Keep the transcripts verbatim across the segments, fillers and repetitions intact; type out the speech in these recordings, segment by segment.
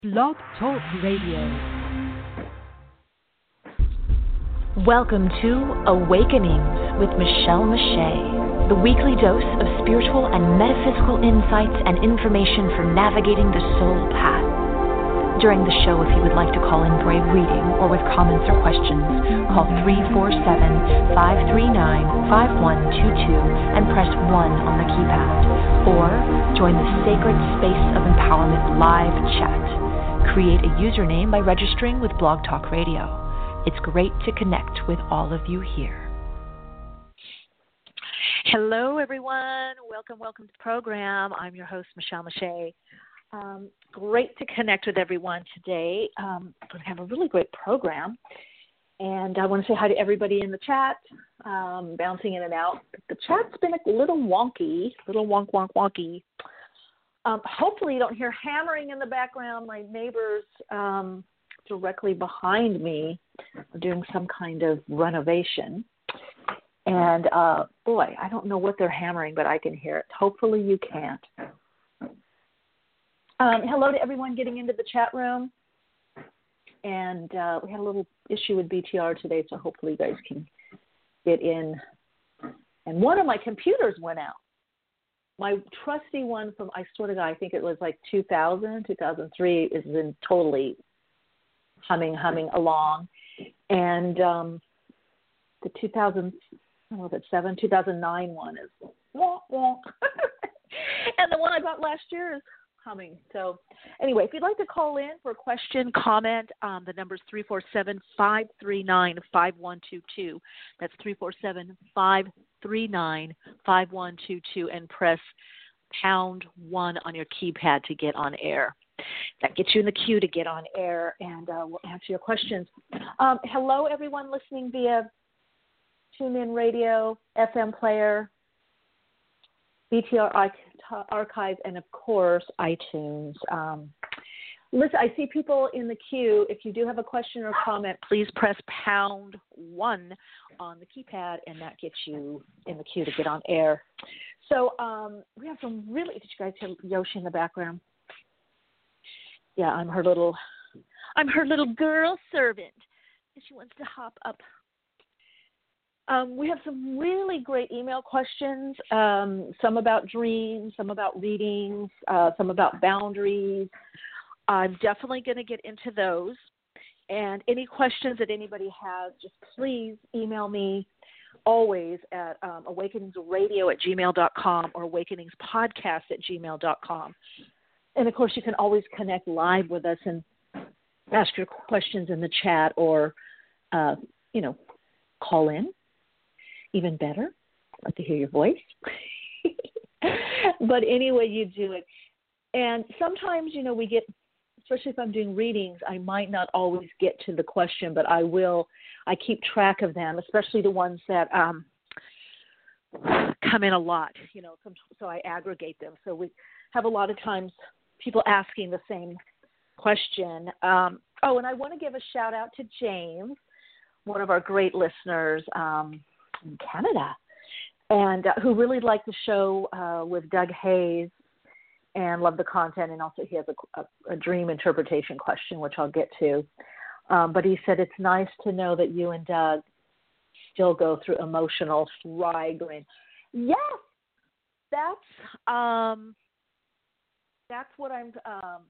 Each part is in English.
Blog Talk Radio. Welcome to Awakenings with Michelle Mache, the weekly dose of spiritual and metaphysical insights and information for navigating the soul path. During the show, if you would like to call in for a reading or with comments or questions, call three four seven, five three nine, five one two two and press one on the keypad, or join the Sacred Space of Empowerment live chat. Create a username by registering with Blog Talk Radio. It's great to connect with all of you here. Hello, everyone. Welcome, welcome to the program. I'm your host, Michelle Mache. Um, great to connect with everyone today. Um, we're going to have a really great program. And I want to say hi to everybody in the chat, um, bouncing in and out. The chat's been a little wonky, little wonk, wonk, wonky. Um, hopefully you don't hear hammering in the background. My neighbors um, directly behind me are doing some kind of renovation. And, uh, boy, I don't know what they're hammering, but I can hear it. Hopefully you can't. Um, hello to everyone getting into the chat room. And uh, we had a little issue with B T R today, so hopefully you guys can get in. And one of my computers went out. My trusty one from, I swear to God, I think it was like two thousand, two thousand three, is in totally humming, humming along. And um, the two thousand, I don't know if it's seven, two thousand nine one is wonk, wonk. And the one I got last year is humming. So anyway, if you'd like to call in for a question, comment, um, the number is three four seven, five three nine, five one two two. That's three four seven, five three nine, five one two two, and press pound one on your keypad to get on air. That gets you in the queue to get on air, and uh, we'll answer your questions. Um, hello, everyone listening via TuneIn Radio, F M Player, B T R Archive, and, of course, iTunes. Um, listen, I see people in the queue. If you do have a question or comment, please press pound one on the keypad, and that gets you in the queue to get on air. So um, we have some really – did you guys hear Yoshi in the background? Yeah, I'm her little – I'm her little girl servant, and she wants to hop up. Um, we have some really great email questions, um, some about dreams, some about readings, uh, some about boundaries. I'm definitely going to get into those. And any questions that anybody has, just please email me always at um, awakeningsradio at gmail dot com or awakeningspodcast at gmail dot com. And, of course, you can always connect live with us and ask your questions in the chat or, uh, you know, call in. Even better. I'd like to hear your voice. But anyway, you do it. And sometimes, you know, we get, especially if I'm doing readings, I might not always get to the question, but I will. I keep track of them, especially the ones that um, come in a lot, you know, so, so I aggregate them. So we have a lot of times people asking the same question. Um, oh, and I want to give a shout out to James, one of our great listeners, um, in Canada, and uh, who really liked the show uh, with Doug Hayes and loved the content, and also he has a, a, a dream interpretation question, which I'll get to. Um, but he said it's nice to know that you and Doug still go through emotional struggling. Yes, that's um, that's what I'm. Um,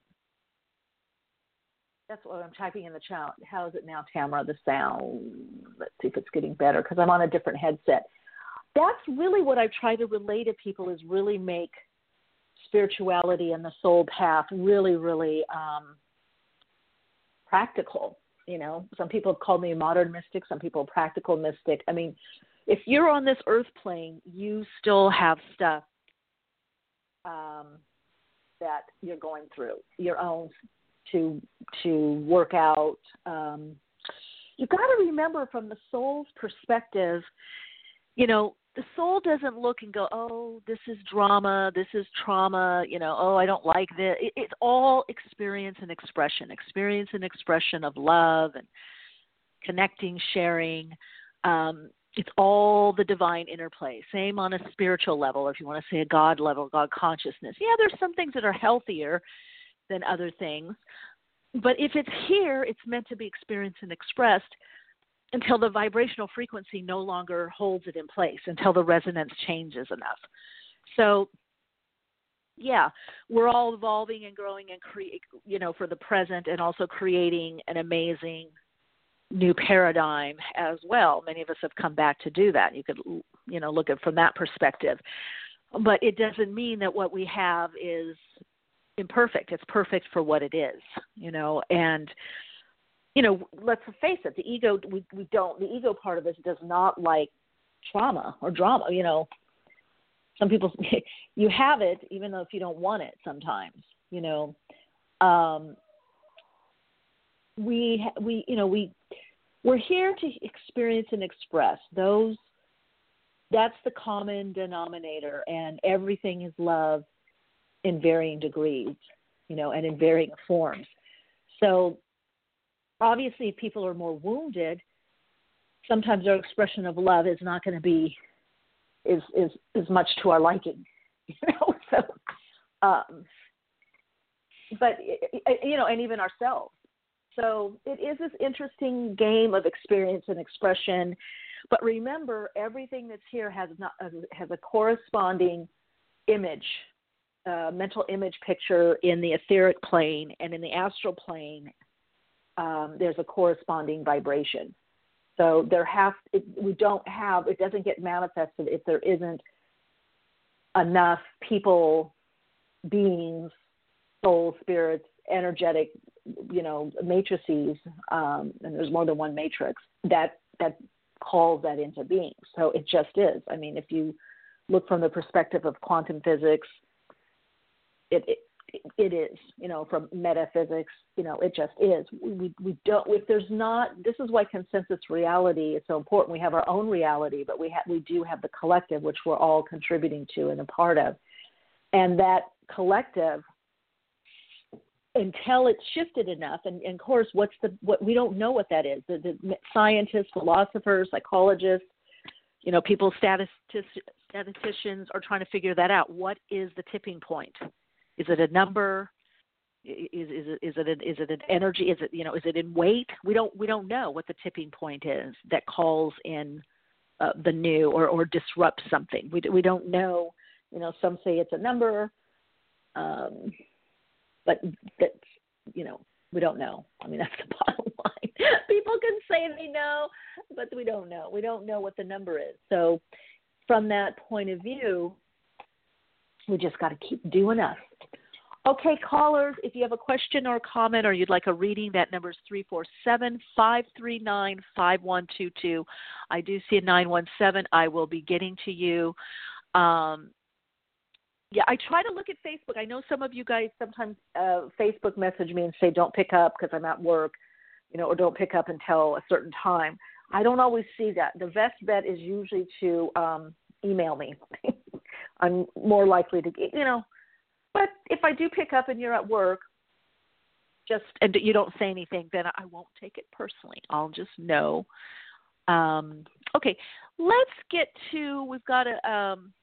That's what I'm typing in the chat. How is it now, Tamara, the sound? Let's see if it's getting better because I'm on a different headset. That's really what I try to relay to people is really make spirituality and the soul path really, really um, practical. You know, some people have called me a modern mystic. Some people a practical mystic. I mean, if you're on this earth plane, you still have stuff um, that you're going through, your own to to work out. Um, you've got to remember from the soul's perspective, you know, the soul doesn't look and go, oh, this is drama, this is trauma, you know, oh, I don't like this. It, it's all experience and expression, experience and expression of love and connecting, sharing. Um, it's all the divine interplay. Same on a spiritual level, if you want to say a God level, God consciousness. Yeah, there's some things that are healthier than other things. but if it's here, it's meant to be experienced and expressed until the vibrational frequency no longer holds it in place, until the resonance changes enough. So, yeah, we're all evolving and growing and create, you know, for the present, and also creating an amazing new paradigm as well. Many of us have come back to do that. You could, you know, look at it from that perspective. But it doesn't mean that what we have is imperfect. It's perfect for what it is, you know, and you know, let's face it, the ego, we, we don't, the ego part of us does not like trauma or drama, you know. Some people, you have it even though if you don't want it sometimes, you know. Um, we, we, you know, we, we're here to experience and express those, that's the common denominator, and everything is love in varying degrees, you know, and in varying forms. So, obviously, if people are more wounded, sometimes our expression of love is not going to be is is is much to our liking, you know. So, um, but you know, and even ourselves. So it is this interesting game of experience and expression. But remember, everything that's here has not has a corresponding image, uh, mental image picture in the etheric plane and in the astral plane. Um, there's a corresponding vibration. So there has it, we don't have it doesn't get manifested if there isn't enough people, beings, soul, spirits, energetic, you know, matrices, um, and there's more than one matrix that that calls that into being. So it just is. I mean, if you look from the perspective of quantum physics, it, it It is, you know, from metaphysics, you know, it just is. We we don't. If there's not, this is why consensus reality is so important. We have our own reality, but we have we do have the collective, which we're all contributing to and a part of. And that collective, until it's shifted enough, and, and of course, what's the what we don't know what that is. The, the scientists, philosophers, psychologists, you know, people, statistic, statisticians are trying to figure that out. What is the tipping point? Is it a number? Is is it is it a, is it an energy? Is it, you know, is it in weight? We don't we don't know what the tipping point is that calls in uh, the new or, or disrupts something. We we don't know. You know, some say it's a number, um, but that's, you know, we don't know. I mean, that's the bottom line. People can say they know, but we don't know. We don't know what the number is. So, from that point of view, we just got to keep doing us. Okay, callers, if you have a question or a comment or you'd like a reading, that number is three four seven, five three nine, five one two two. I do see a nine one seven. I will be getting to you. Um, yeah, I try to look at Facebook. I know some of you guys sometimes uh, Facebook message me and say don't pick up because I'm at work, you know, or don't pick up until a certain time. I don't always see that. The best bet is usually to um, email me. I'm more likely to get, you know, but if I do pick up and you're at work, just, and you don't say anything, then I won't take it personally. I'll just know. Um, okay, let's get to, we've got a um,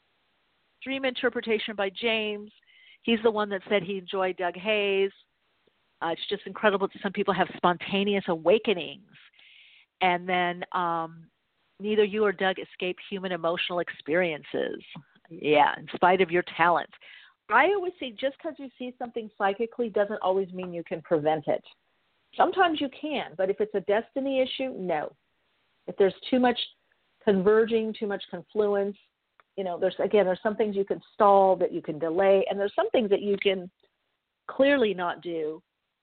dream interpretation by James. He's the one that said he enjoyed Doug Hayes. Uh, it's just incredible that some people have spontaneous awakenings. And then um, neither you or Doug escape human emotional experiences. Yeah, in spite of your talent. I always say just because you see something psychically doesn't always mean you can prevent it. Sometimes you can, but if it's a destiny issue, no. If there's too much converging, too much confluence, you know, there's, again, there's some things you can stall, that you can delay, and there's some things that you can clearly not do.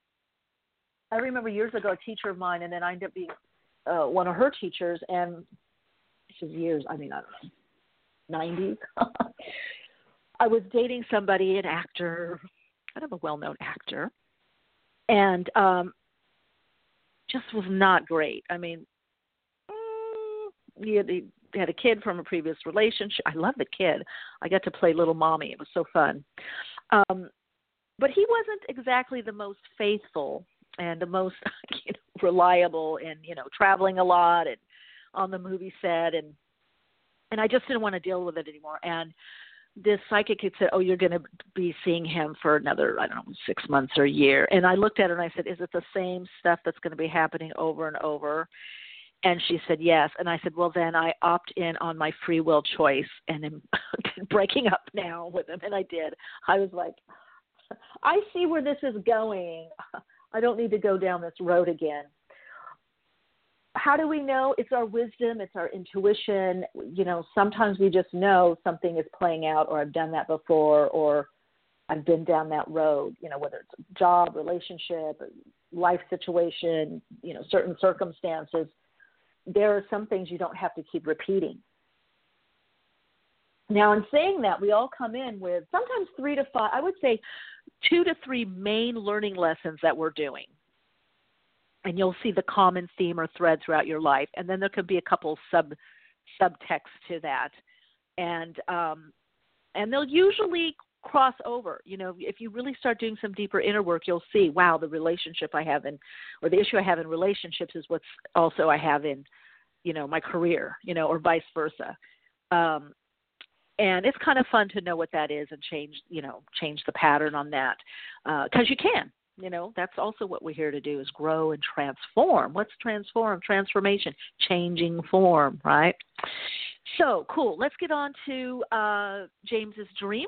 I remember years ago, a teacher of mine, and then I ended up being uh, one of her teachers, and this is years, I mean, I don't know, nineties. I was dating somebody, an actor, kind of a well-known actor, and um, just was not great. I mean, mm, he, had, he had a kid from a previous relationship. I love the kid. I got to play little mommy. It was so fun. Um, but he wasn't exactly the most faithful and the most you know, reliable, and, you know, traveling a lot and on the movie set, and and I just didn't want to deal with it anymore. And this psychic had said, oh, you're going to be seeing him for another, I don't know, six months or a year. And I looked at her and I said, is it the same stuff that's going to be happening over and over? And she said, yes. And I said, well, then I opt in on my free will choice and am breaking up now with him. And I did. I was like, I see where this is going. I don't need to go down this road again. How do we know? It's our wisdom. It's our intuition. You know, sometimes we just know something is playing out, or I've done that before, or I've been down that road, you know, whether it's a job, relationship, life situation, you know, certain circumstances. There are some things you don't have to keep repeating. Now, in saying that, we all come in with sometimes three to five, I would say two to three main learning lessons that we're doing. And you'll see the common theme or thread throughout your life. And then there could be a couple sub subtext to that. And um, and they'll usually cross over. You know, if you really start doing some deeper inner work, you'll see, wow, the relationship I have in, or the issue I have in relationships is what's also I have in, you know, my career, you know, or vice versa. Um, and it's kind of fun to know what that is and change, you know, change the pattern on that, because uh, you can. You know, that's also what we're here to do, is grow and transform. What's transform? Transformation, changing form, right? So, cool. Let's get on to uh, James's dream.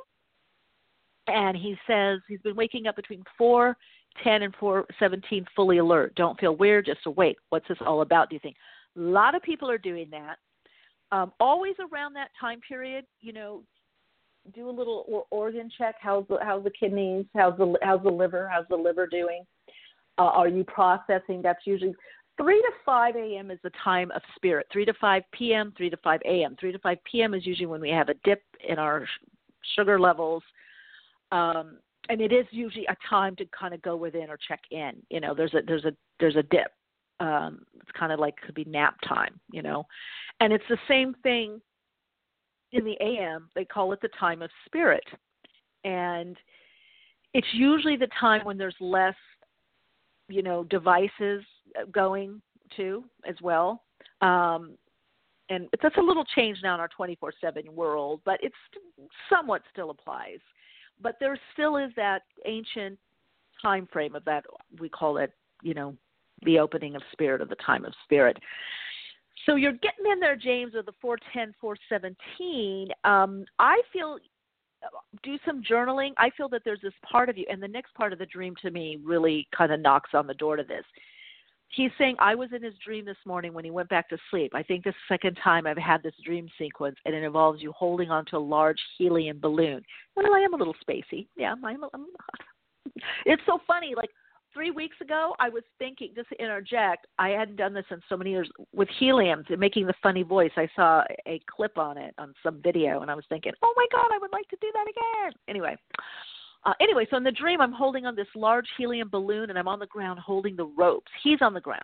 And he says he's been waking up between four ten and four seventeen, fully alert. Don't feel weird, just awake. What's this all about, do you think? A lot of people are doing that. Um, always around that time period, you know, do a little organ check. How's the, how's the kidneys? How's the how's the liver? How's the liver doing? Uh, are you processing? That's usually three to five a.m. is the time of spirit. three to five p.m., three to five a.m. three to five p.m. is usually when we have a dip in our sugar levels. Um, and it is usually a time to kind of go within or check in. You know, there's a there's a there's a dip. Um, it's kind of like could be nap time. You know, and it's the same thing. In the A M, they call it the time of spirit. And it's usually the time when there's less, you know, devices going to as well. Um, and that's a little change now in our twenty-four seven world, but it's somewhat still applies. But there still is that ancient time frame of that, we call it, you know, the opening of spirit, or the time of spirit. So you're getting in there, James, with the four ten, four seventeen. Um, I feel, do some journaling. I feel that there's this part of you, and the next part of the dream to me really kind of knocks on the door to this. He's saying, I was in his dream this morning when he went back to sleep. I think this second time I've had this dream sequence, and it involves you holding onto a large helium balloon. Well, I am a little spacey. Yeah, I'm, I'm it's so funny. Like, Three weeks ago, I was thinking, just to interject, I hadn't done this in so many years, with helium, and making the funny voice. I saw a clip on it on some video, and I was thinking, oh, my God, I would like to do that again. Anyway, uh, anyway, so in the dream, I'm holding on this large helium balloon, and I'm on the ground holding the ropes. He's on the ground,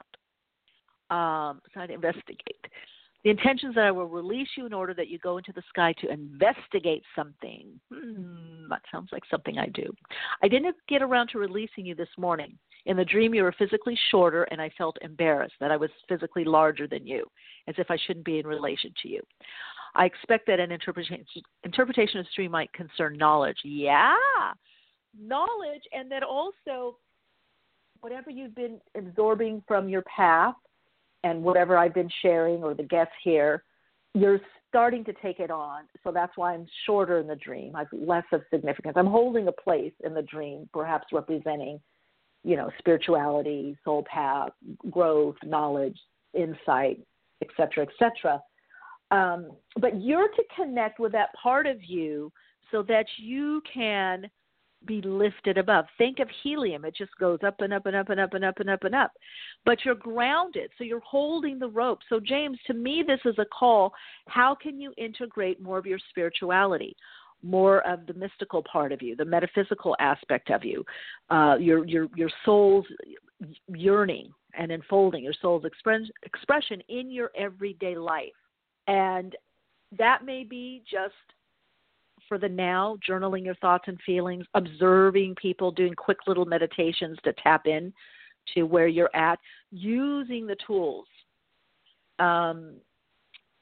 um, trying to investigate. The intention is that I will release you in order that you go into the sky to investigate something. Hmm, that sounds like something I do. I didn't get around to releasing you this morning. In the dream, you were physically shorter, and I felt embarrassed that I was physically larger than you, as if I shouldn't be in relation to you. I expect that an interpretation, interpretation of the dream might concern knowledge. Yeah, knowledge, and that also whatever you've been absorbing from your past, and whatever I've been sharing, or the guests here, you're starting to take it on. So that's why I'm shorter in the dream. I've less of significance. I'm holding a place in the dream, perhaps representing, you know, spirituality, soul path, growth, knowledge, insight, et cetera, et cetera. Um, but you're to connect with that part of you so that you can be lifted above. Think of helium. It just goes up and up and up and up and up and up and up. But you're grounded, so you're holding the rope. So, James, to me, this is a call. How can you integrate more of your spirituality, more of the mystical part of you, the metaphysical aspect of you, uh, your your your soul's yearning and unfolding, your soul's express, expression in your everyday life? And that may be just, for the now, journaling your thoughts and feelings, observing people, doing quick little meditations to tap in to where you're at, using the tools. Um,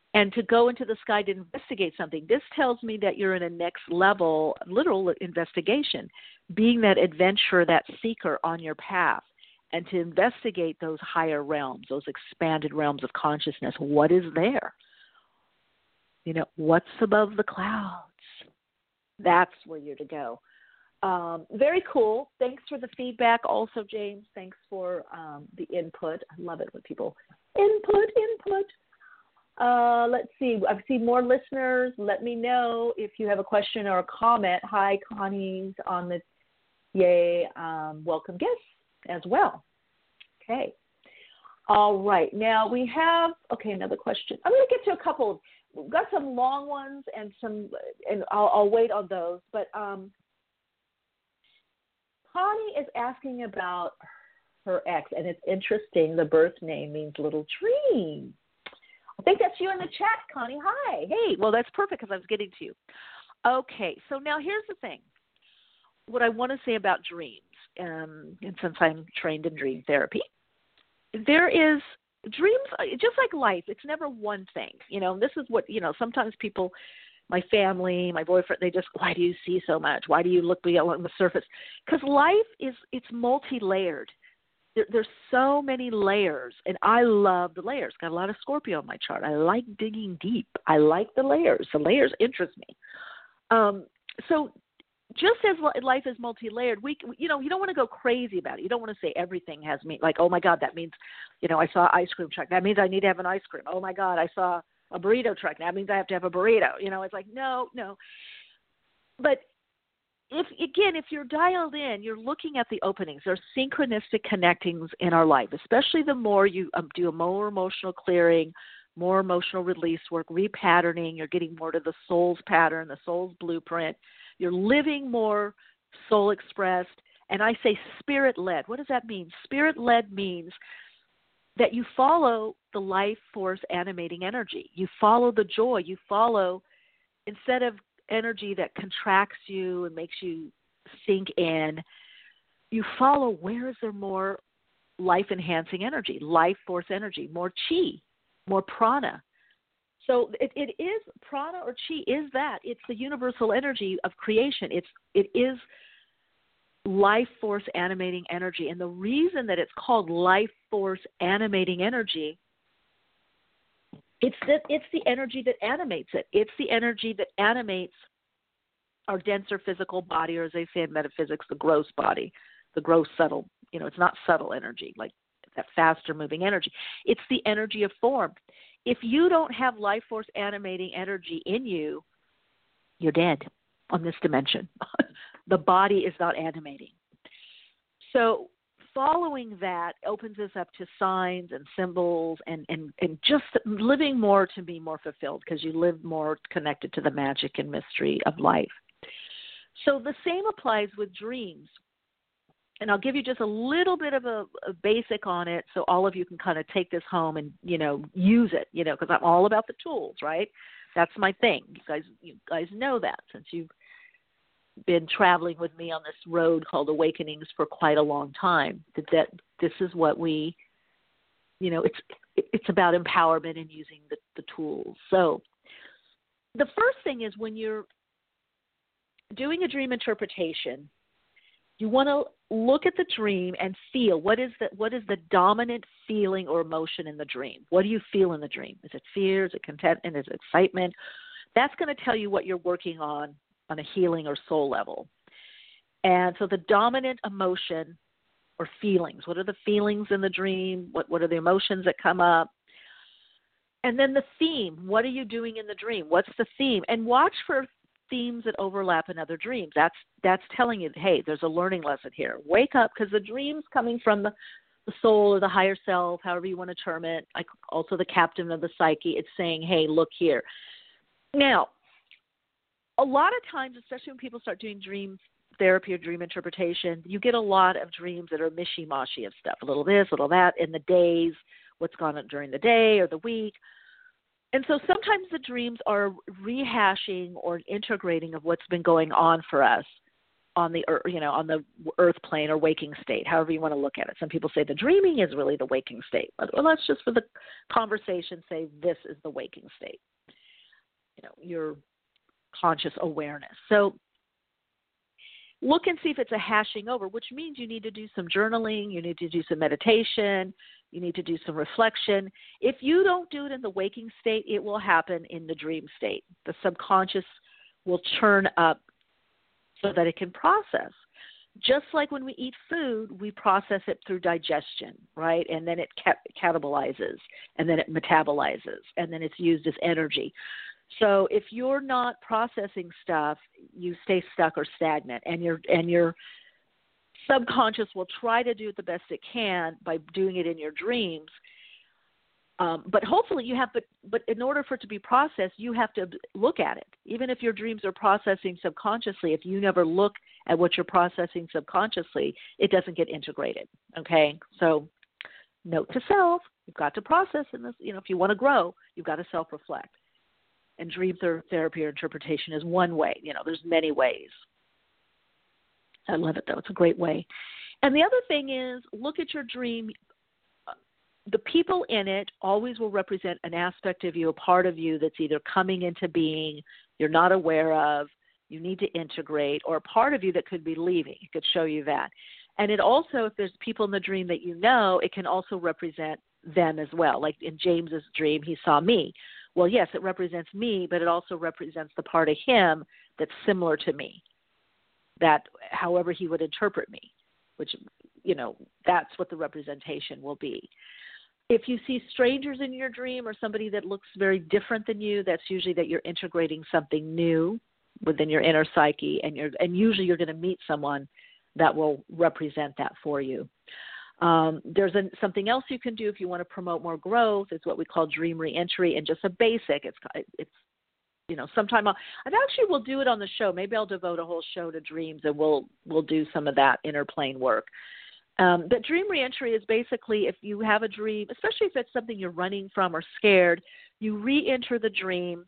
and to go into the sky to investigate something. This tells me that you're in a next level, literal investigation, being that adventurer, that seeker on your path, and to investigate those higher realms, those expanded realms of consciousness. What is there? You know, what's above the clouds? That's where you're to go. Um, very cool. Thanks for the feedback. Also, James, thanks for um, the input. I love it when people input, input. Uh, let's see. I've seen more listeners. Let me know if you have a question or a comment. Hi, Connie's on the Yay. Um, welcome guests as well. Okay. All right. Now we have, okay, another question. I'm going to get to a couple. We've got some long ones and some, and I'll, I'll wait on those. But um, Connie is asking about her ex, and it's interesting. The birth name means little dream. I think that's you in the chat, Connie. Hi. Hey, well, that's perfect because I was getting to you. Okay, so now here's the thing. What I want to say about dreams, um, and since I'm trained in dream therapy, there is dreams, just like life, it's never one thing. You know, this is what, you know, sometimes people, my family, my boyfriend, they just, why do you see so much? Why do you look beyond the surface? Because life is, it's multi-layered. There, there's so many layers, and I love the layers. Got a lot of Scorpio on my chart. I like digging deep. I like the layers. The layers interest me. Um, so just as life is multi-layered, we, you know, you don't want to go crazy about it. You don't want to say everything has me, like, oh my God, that means, you know, I saw an ice cream truck. That means I need to have an ice cream. Oh my God, I saw a burrito truck. That means I have to have a burrito. You know, it's like, no, no. But if, again, if you're dialed in, you're looking at the openings. There's synchronistic connectings in our life, especially the more you um, do a more emotional clearing, more emotional release work, repatterning. You're getting more to the soul's pattern, the soul's blueprint. You're living more soul expressed. And I say spirit-led. What does that mean? Spirit-led means that you follow the life force animating energy. You follow the joy. You follow, instead of energy that contracts you and makes you sink in, you follow where is there more life-enhancing energy, life force energy, more chi, more prana. So it, it is, prana or chi is that. It's the universal energy of creation. It's, it is life force animating energy. And the reason that it's called life force animating energy, it's that it's the energy that animates it. It's the energy that animates our denser physical body, or as they say in metaphysics, the gross body, the gross subtle, you know, it's not subtle energy, like that faster moving energy. It's the energy of form. If you don't have life force animating energy in you, you're dead on this dimension. The body is not animating. So following that opens us up to signs and symbols and, and, and just living more to be more fulfilled, because you live more connected to the magic and mystery of life. So the same applies with dreams. And I'll give you just a little bit of a, a basic on it so all of you can kind of take this home and, you know, use it, you know, because I'm all about the tools, right? That's my thing. You guys, you guys know that since you've been traveling with me on this road called Awakenings for quite a long time, that, that this is what we, you know, it's it's about empowerment and using the, the tools. So the first thing is when you're doing a dream interpretation, you want to look at the dream and feel what is the what is the dominant feeling or emotion in the dream. What do you feel in the dream? Is it fear? Is it contentment? Is it excitement? That's going to tell you what you're working on on a healing or soul level. And so the dominant emotion or feelings, what are the feelings in the dream? What what are the emotions that come up? And then the theme, what are you doing in the dream? What's the theme? And watch for themes that overlap in other dreams. That's that's telling you, hey, there's a learning lesson here. Wake up, because the dream's coming from the, the soul or the higher self, however you want to term it, like also the captain of the psyche. It's saying, hey, look here. Now, a lot of times, especially when people start doing dream therapy or dream interpretation, you get a lot of dreams that are mishy-mashy of stuff, a little this, a little that, in the days, what's gone on during the day or the week. And so sometimes the dreams are rehashing or integrating of what's been going on for us on the earth, you know, on the earth plane or waking state, however you want to look at it. Some people say the dreaming is really the waking state. Well, let's just for the conversation say this is the waking state. You know, your conscious awareness. So look and see if it's a hashing over, which means you need to do some journaling, you need to do some meditation, you need to do some reflection. If you don't do it in the waking state, it will happen in the dream state. The subconscious will churn up so that it can process. Just like when we eat food, we process it through digestion, right? And then it catabolizes, and then it metabolizes, and then it's used as energy. So if you're not processing stuff, you stay stuck or stagnant, and your and your subconscious will try to do it the best it can by doing it in your dreams. Um, but hopefully you have, but, but in order for it to be processed, you have to look at it. Even if your dreams are processing subconsciously, if you never look at what you're processing subconsciously, it doesn't get integrated. Okay. So note to self, you've got to process in this, you know, if you want to grow, you've got to self-reflect. And dream therapy or interpretation is one way. You know, there's many ways. I love it though. It's a great way. And the other thing is look at your dream. The people in it always will represent an aspect of you, a part of you that's either coming into being, you're not aware of, you need to integrate, or a part of you that could be leaving. It could show you that. And it also, if there's people in the dream that you know, it can also represent them as well. Like in James's dream, he saw me. Well, yes, it represents me, but it also represents the part of him that's similar to me, that however he would interpret me, which, you know, that's what the representation will be. If you see strangers in your dream or somebody that looks very different than you, that's usually that you're integrating something new within your inner psyche, and you're and usually you're going to meet someone that will represent that for you. Um, there's a, something else you can do if you want to promote more growth. It's what we call dream reentry, and just a basic. It's it's you know sometime I'll, I actually will do it on the show. Maybe I'll devote a whole show to dreams, and we'll we'll do some of that inner plane work. Um, but dream reentry is basically if you have a dream, especially if it's something you're running from or scared, you re-enter the dream.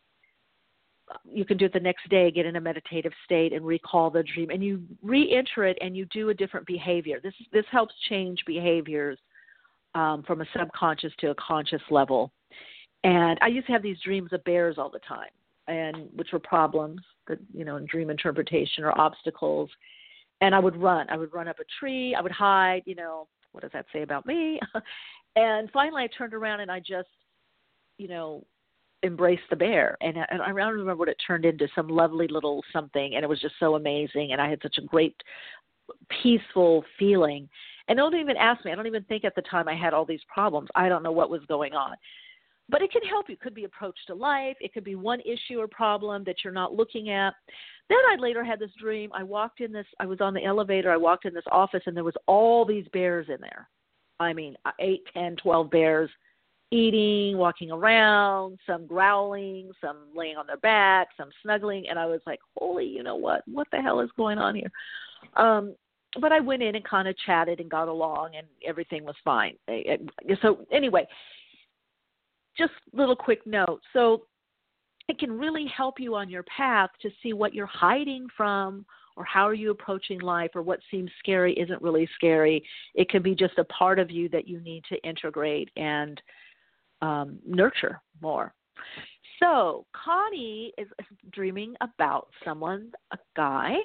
You can do it the next day, get in a meditative state and recall the dream, and you re-enter it and you do a different behavior. This this helps change behaviors um, from a subconscious to a conscious level. And I used to have these dreams of bears all the time, and which were problems, that, you know, in dream interpretation or obstacles. And I would run. I would run up a tree. I would hide, you know, what does that say about me? And finally I turned around and I just, you know, embraced the bear. And, and I don't remember what it turned into, some lovely little something. And it was just so amazing. And I had such a great, peaceful feeling. And don't even ask me. I don't even think at the time I had all these problems. I don't know what was going on. But it can help you. It could be approach to life. It could be one issue or problem that you're not looking at. Then I later had this dream. I walked in this, I was on the elevator. I walked in this office, and there was all these bears in there. I mean, eight, ten, twelve bears eating, walking around, some growling, some laying on their back, some snuggling. And I was like, holy, you know what? What the hell is going on here? Um, but I went in and kind of chatted and got along, and everything was fine. So anyway, just little quick note. So it can really help you on your path to see what you're hiding from, or how are you approaching life, or what seems scary isn't really scary. It can be just a part of you that you need to integrate and um, nurture more. So Connie is dreaming about someone, a guy.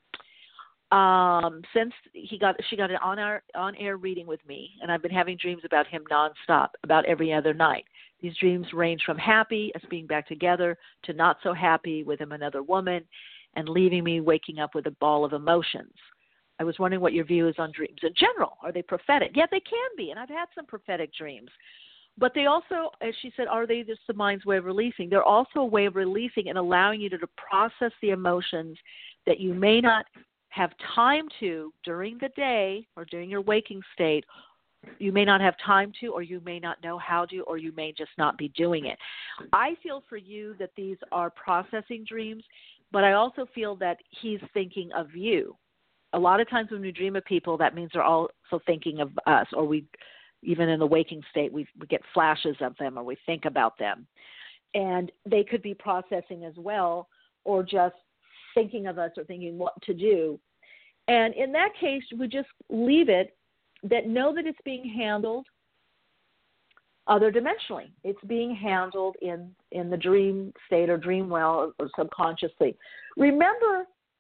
Um, since he got, she got an on-air, on-air reading with me, and I've been having dreams about him nonstop, about every other night. These dreams range from happy, us being back together, to not so happy with him, another woman, and leaving me waking up with a ball of emotions. I was wondering what your view is on dreams in general. Are they prophetic? Yeah, they can be, and I've had some prophetic dreams. But they also, as she said, are they just the mind's way of releasing? They're also a way of releasing and allowing you to, to process the emotions that you may not have time to during the day or during your waking state. You may not have time to, or you may not know how to, or you may just not be doing it. I feel for you that these are processing dreams, but I also feel that he's thinking of you. A lot of times when we dream of people, that means they're also thinking of us, or we, even in the waking state, we, we get flashes of them, or we think about them. And they could be processing as well, or just thinking of us or thinking what to do And in that case, we just leave it, that know that it's being handled other dimensionally. It's being handled in, in the dream state or dream well or, or subconsciously. Remember,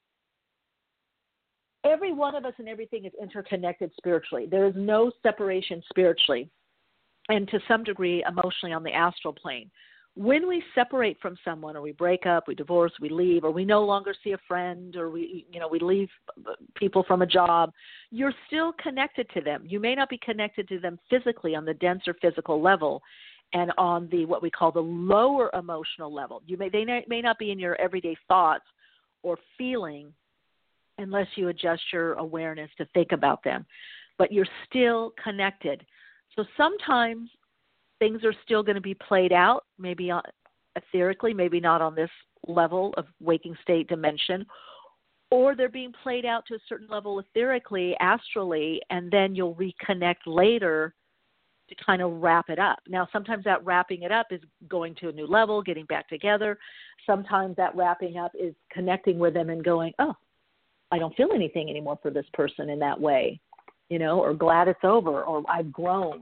every one of us and everything is interconnected spiritually. There is no separation spiritually and to some degree emotionally on the astral plane. When we separate from someone, or we break up, we divorce, we leave, or we no longer see a friend, or we, you know, we leave people from a job, you're still connected to them. You may not be connected to them physically on the denser physical level, and on the what we call the lower emotional level. You may they may not be in your everyday thoughts or feeling, unless you adjust your awareness to think about them, but you're still connected. So sometimes things are still going to be played out, maybe on, etherically, maybe not on this level of waking state dimension, or they're being played out to a certain level etherically, astrally, and then you'll reconnect later to kind of wrap it up. Now, sometimes that wrapping it up is going to a new level, getting back together. Sometimes that wrapping up is connecting with them and going, oh, I don't feel anything anymore for this person in that way, you know, or glad it's over, or I've grown.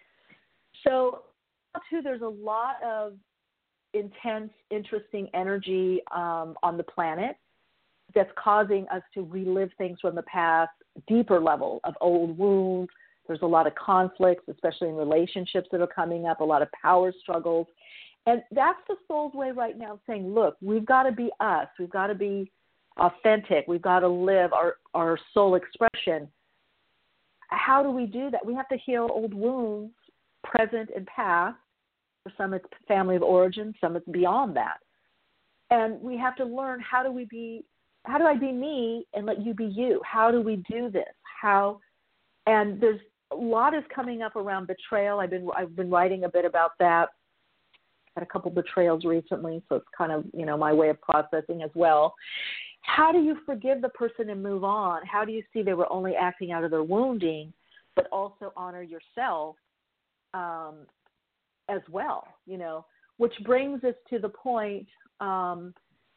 So, too, there's a lot of intense, interesting energy um, on the planet that's causing us to relive things from the past, deeper level of old wounds. There's a lot of conflicts, especially in relationships that are coming up, a lot of power struggles. And that's the soul's way right now of saying, look, we've got to be us. We've got to be authentic. We've got to live our, our soul expression. How do we do that? We have to heal old wounds, present and past. For some, it's family of origin. Some, it's beyond that. And we have to learn, how do we be, how do I be me and let you be you? How do we do this? How, and there's a lot is coming up around betrayal. I've been, I've been writing a bit about that. Had a couple betrayals recently, so it's kind of, you know, my way of processing as well. How do you forgive the person and move on? How do you see they were only acting out of their wounding, but also honor yourself um, as well, you know, which brings us to the point, um,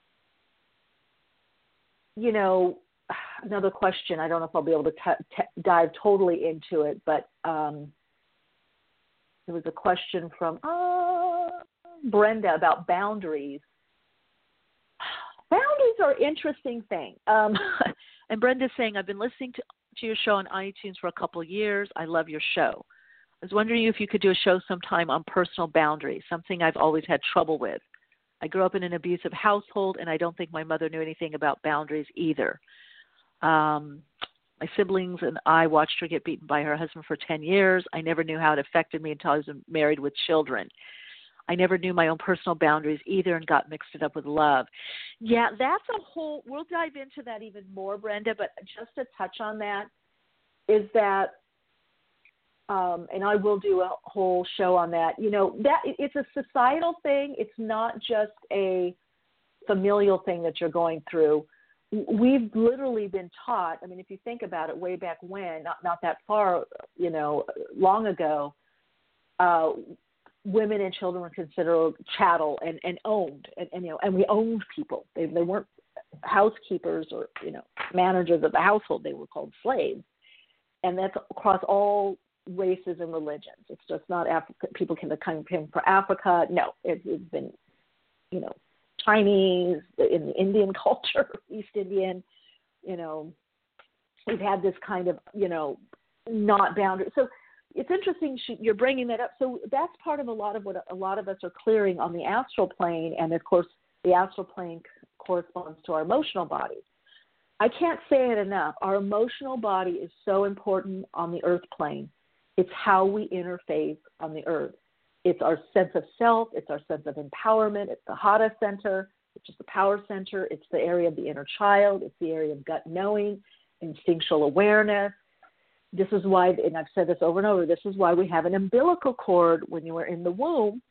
you know, another question. I don't know if I'll be able to t- t- dive totally into it, but um, there was a question from uh, Brenda about boundaries. Boundaries are an interesting thing. Um, and Brenda's saying, I've been listening to, to your show on iTunes for a couple of years. I love your show. I was wondering if you could do a show sometime on personal boundaries, something I've always had trouble with. I grew up in an abusive household, and I don't think my mother knew anything about boundaries either. Um, my siblings and I watched her get beaten by her husband for ten years. I never knew how it affected me until I was married with children. I never knew my own personal boundaries either and got mixed it up with love. Yeah, that's a whole, we'll dive into that even more, Brenda, but just to touch on that is that, um, and I will do a whole show on that, you know, that it's a societal thing. It's not just a familial thing that you're going through. We've literally been taught, I mean, if you think about it way back when, not, not that far, you know, long ago, uh, women and children were considered chattel and, and owned, and, and you know, and we owned people. They they weren't housekeepers or, you know, managers of the household. They were called slaves, and that's across all races and religions. It's just not Africa. People can come from Africa. No, it, it's been, you know, Chinese, in the Indian culture, East Indian. You know, we've had this kind of, you know, not boundary. So it's interesting you're bringing that up. So that's part of a lot of what a lot of us are clearing on the astral plane. And, of course, the astral plane corresponds to our emotional body. I can't say it enough. Our emotional body is so important on the earth plane. It's how we interface on the earth. It's our sense of self. It's our sense of empowerment. It's the Hada center, which is the power center. It's the area of the inner child. It's the area of gut knowing, instinctual awareness. This is why, and I've said this over and over, this is why we have an umbilical cord when you are in the womb.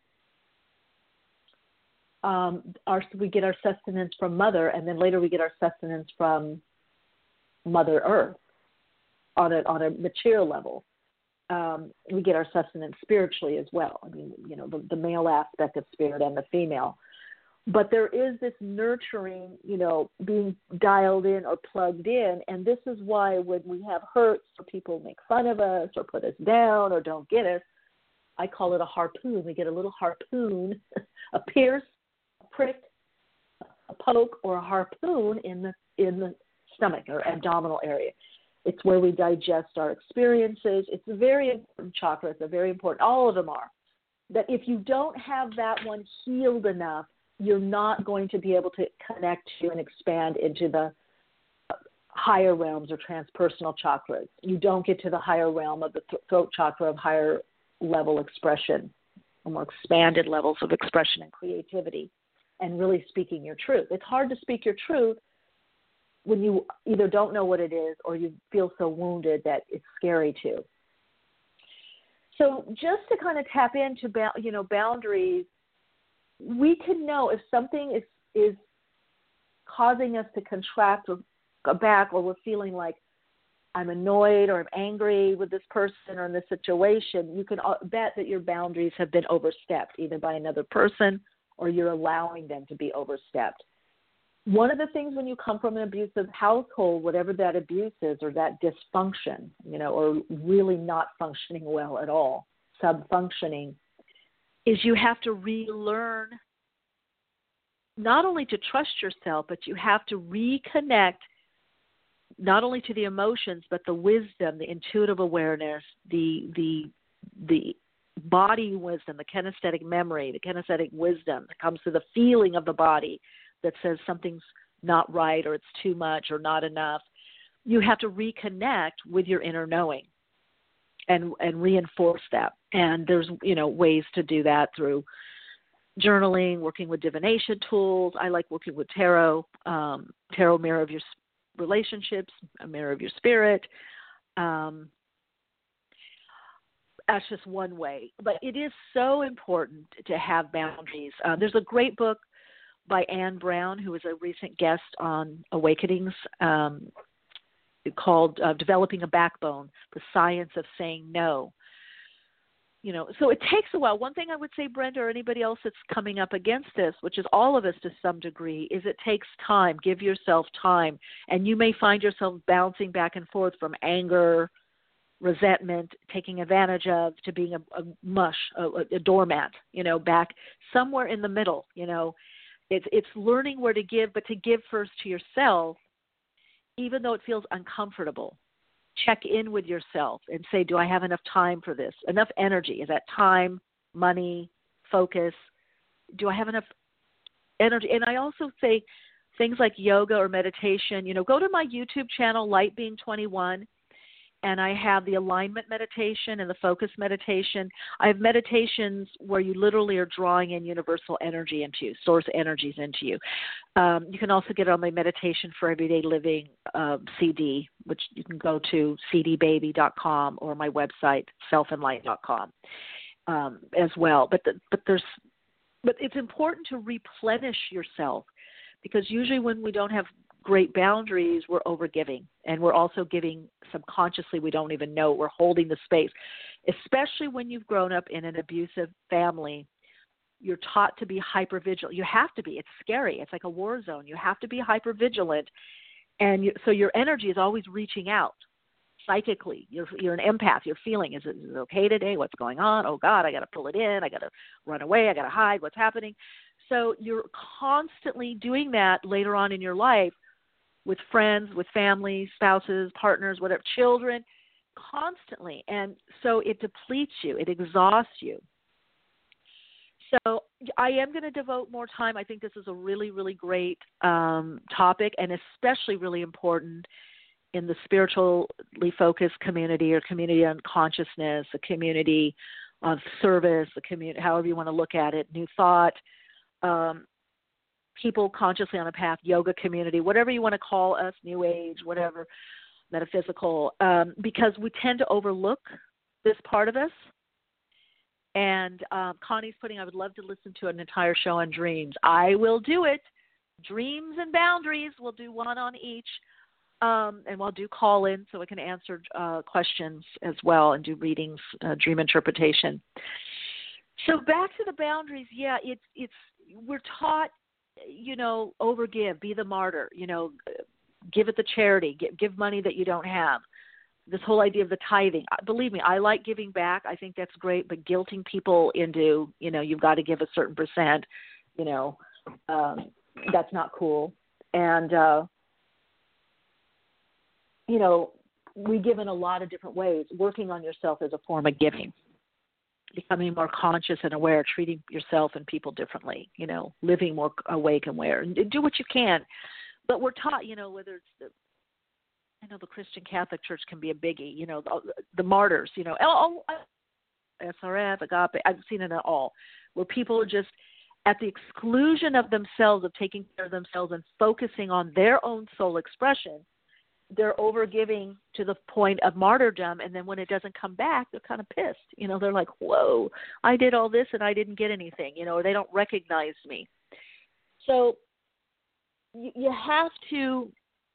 Um, our, we get our sustenance from Mother, and then later we get our sustenance from Mother Earth on a, on a material level. Um, we get our sustenance spiritually as well. I mean, you know, the, the male aspect of spirit and the female. But there is this nurturing, you know, being dialed in or plugged in. And this is why when we have hurts or people make fun of us or put us down or don't get us, I call it a harpoon. We get a little harpoon, a pierce, a prick, a poke, or a harpoon in the in the stomach or abdominal area. It's where we digest our experiences. It's a very important chakra. It's a very important, all of them are. That if you don't have that one healed enough, you're not going to be able to connect to and expand into the higher realms or transpersonal chakras. You don't get to the higher realm of the th- throat chakra of higher level expression, or more expanded levels of expression and creativity, and really speaking your truth. It's hard to speak your truth when you either don't know what it is or you feel so wounded that it's scary to. So just to kind of tap into, you know, boundaries, we can know if something is, is causing us to contract or go back, or we're feeling like I'm annoyed or I'm angry with this person or in this situation, you can bet that your boundaries have been overstepped either by another person or you're allowing them to be overstepped. One of the things when you come from an abusive household, whatever that abuse is or that dysfunction, you know, or really not functioning well at all, subfunctioning, is you have to relearn not only to trust yourself, but you have to reconnect not only to the emotions, but the wisdom, the intuitive awareness, the the the body wisdom, the kinesthetic memory, the kinesthetic wisdom that comes to the feeling of the body that says something's not right or it's too much or not enough. You have to reconnect with your inner knowing and and reinforce that. And there's, you know, ways to do that through journaling, working with divination tools. I like working with tarot, um, tarot mirror of your relationships, a mirror of your spirit. Um, that's just one way. But it is so important to have boundaries. Uh, there's a great book by Anne Brown, who was a recent guest on Awakenings, um, called uh, Developing a Backbone, The Science of Saying No. You know, so it takes a while. One thing I would say, Brenda, or anybody else that's coming up against this, which is all of us to some degree, is it takes time. Give yourself time. And you may find yourself bouncing back and forth from anger, resentment, taking advantage of, to being a, a mush, a, a doormat, you know, back somewhere in the middle. You know, it's, it's learning where to give, but to give first to yourself, even though it feels uncomfortable. Check in with yourself and say, do I have enough time for this? Enough energy? Is that time, money, focus? Do I have enough energy? And I also say things like yoga or meditation. You know, go to my YouTube channel, Light Being twenty-one, and I have the alignment meditation and the focus meditation. I have meditations where you literally are drawing in universal energy into you, source energies into you. Um, you can also get it on my Meditation for Everyday Living uh, C D, which you can go to c d baby dot com or my website, self enlighten dot com, um, as well. But the, but there's but it's important to replenish yourself, because usually when we don't have great boundaries, we're overgiving, and we're also giving subconsciously. We don't even know we're holding the space, especially when you've grown up in an abusive family. You're taught to be hypervigilant. You have to be. It's scary. It's like a war zone. You have to be hypervigilant, and you, so your energy is always reaching out psychically. You're you're an empath. You're feeling, is it, is it okay today? What's going on? Oh God, I got to pull it in. I got to run away. I got to hide. What's happening? So you're constantly doing that later on in your life, with friends, with family, spouses, partners, whatever, children, constantly. And so it depletes you. It exhausts you. So I am going to devote more time. I think this is a really, really great um, topic, and especially really important in the spiritually focused community, or community on consciousness, a community of service, a community, however you want to look at it, new thought, um, people consciously on a path, yoga community, whatever you want to call us, new age, whatever, metaphysical, um, because we tend to overlook this part of us. And um, Connie's putting, I would love to listen to an entire show on dreams. I will do it. Dreams and boundaries. We'll do one on each. Um, and we'll do call-in so we can answer uh, questions as well and do readings, uh, dream interpretation. So back to the boundaries. Yeah, it's it's we're taught you know, overgive, be the martyr, you know, give it to charity, give, give money that you don't have. This whole idea of the tithing. Believe me, I like giving back. I think that's great, but guilting people into, you know, you've got to give a certain percent, you know, um, that's not cool. And, uh, you know, we give in a lot of different ways. Working on yourself is a form of giving. Becoming more conscious and aware, treating yourself and people differently, you know, living more awake and aware. And do what you can. But we're taught, you know, whether it's the, I know the Christian Catholic Church can be a biggie, you know, the, the martyrs, you know, S R F, Agape, I've seen it all, where people are just at the exclusion of themselves, of taking care of themselves and focusing on their own soul expression. They're overgiving to the point of martyrdom, and then when it doesn't come back, they're kind of pissed. You know, they're like, whoa, I did all this and I didn't get anything, you know, or they don't recognize me. So you, you have to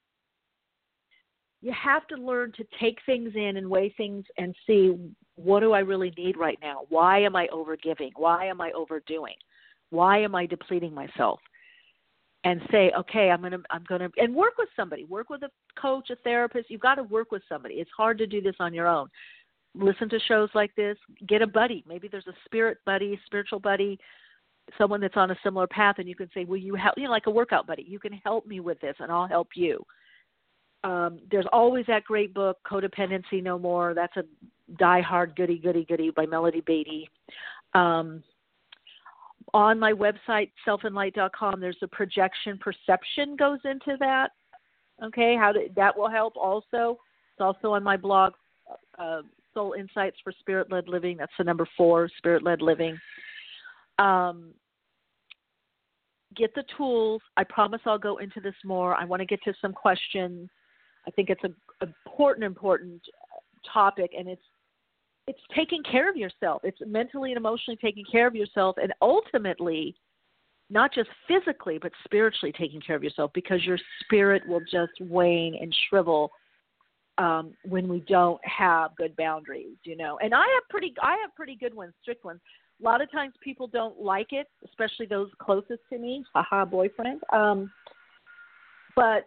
you have to learn to take things in and weigh things and see, what do I really need right now? Why am I overgiving? Why am I overdoing? Why am I depleting myself? And say, okay, I'm gonna, I'm gonna, and work with somebody. Work with a coach, a therapist. You've got to work with somebody. It's hard to do this on your own. Listen to shows like this. Get a buddy. Maybe there's a spirit buddy, spiritual buddy, someone that's on a similar path, and you can say, will you help? You know, like a workout buddy. You can help me with this, and I'll help you. Um, there's always that great book, Codependency No More. That's a die-hard goody, goody, goody by Melody Beattie. Um, on my website, self enlight dot com, there's a projection perception goes into that. Okay, how to, that will help also. It's also on my blog, uh, Soul Insights for Spirit-Led Living. That's the number four, Spirit-Led Living. Um, get the tools. I promise I'll go into this more. I want to get to some questions. I think it's an important, important topic, and it's it's taking care of yourself. It's mentally and emotionally taking care of yourself, and ultimately, not just physically, but spiritually taking care of yourself, because your spirit will just wane and shrivel um, when we don't have good boundaries, you know. And I have pretty, I have pretty good ones, strict ones. A lot of times people don't like it, especially those closest to me, haha, boyfriend. Um, but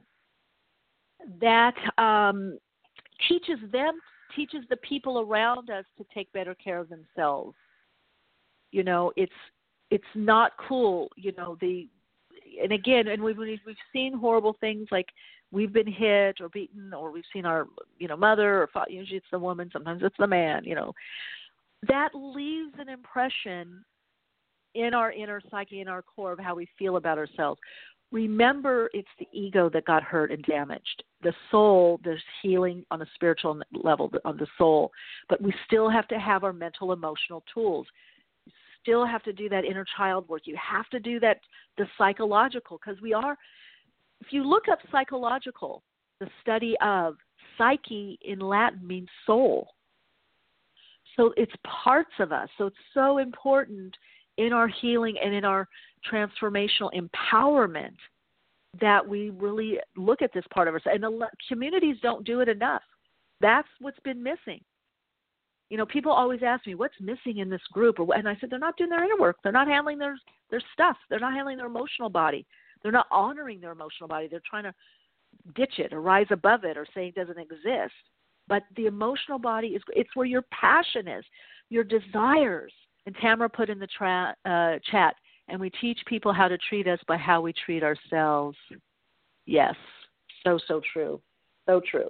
that um, teaches them, teaches the people around us to take better care of themselves. You know, it's it's not cool. You know, the and again, and we've we've seen horrible things, like we've been hit or beaten, or we've seen our you know mother, or father, usually it's the woman, sometimes it's the man. You know, that leaves an impression in our inner psyche, in our core, of how we feel about ourselves. Remember, it's the ego that got hurt and damaged. The soul, there's healing on a spiritual level on the soul, but we still have to have our mental, emotional tools. You still have to do that inner child work. You have to do that, the psychological, because we are, if you look up psychological, the study of psyche in Latin means soul. So it's parts of us. So it's so important in our healing and in our transformational empowerment that we really look at this part of ourselves. And the communities don't do it enough. That's what's been missing. You know, people always ask me, what's missing in this group? And I said, they're not doing their inner work. They're not handling their, their stuff. They're not handling their emotional body. They're not honoring their emotional body. They're trying to ditch it or rise above it or say it doesn't exist. But the emotional body, is it's where your passion is, your desires. And Tamara put in the tra- uh, chat, and we teach people how to treat us by how we treat ourselves. Yes, so, so true. So true.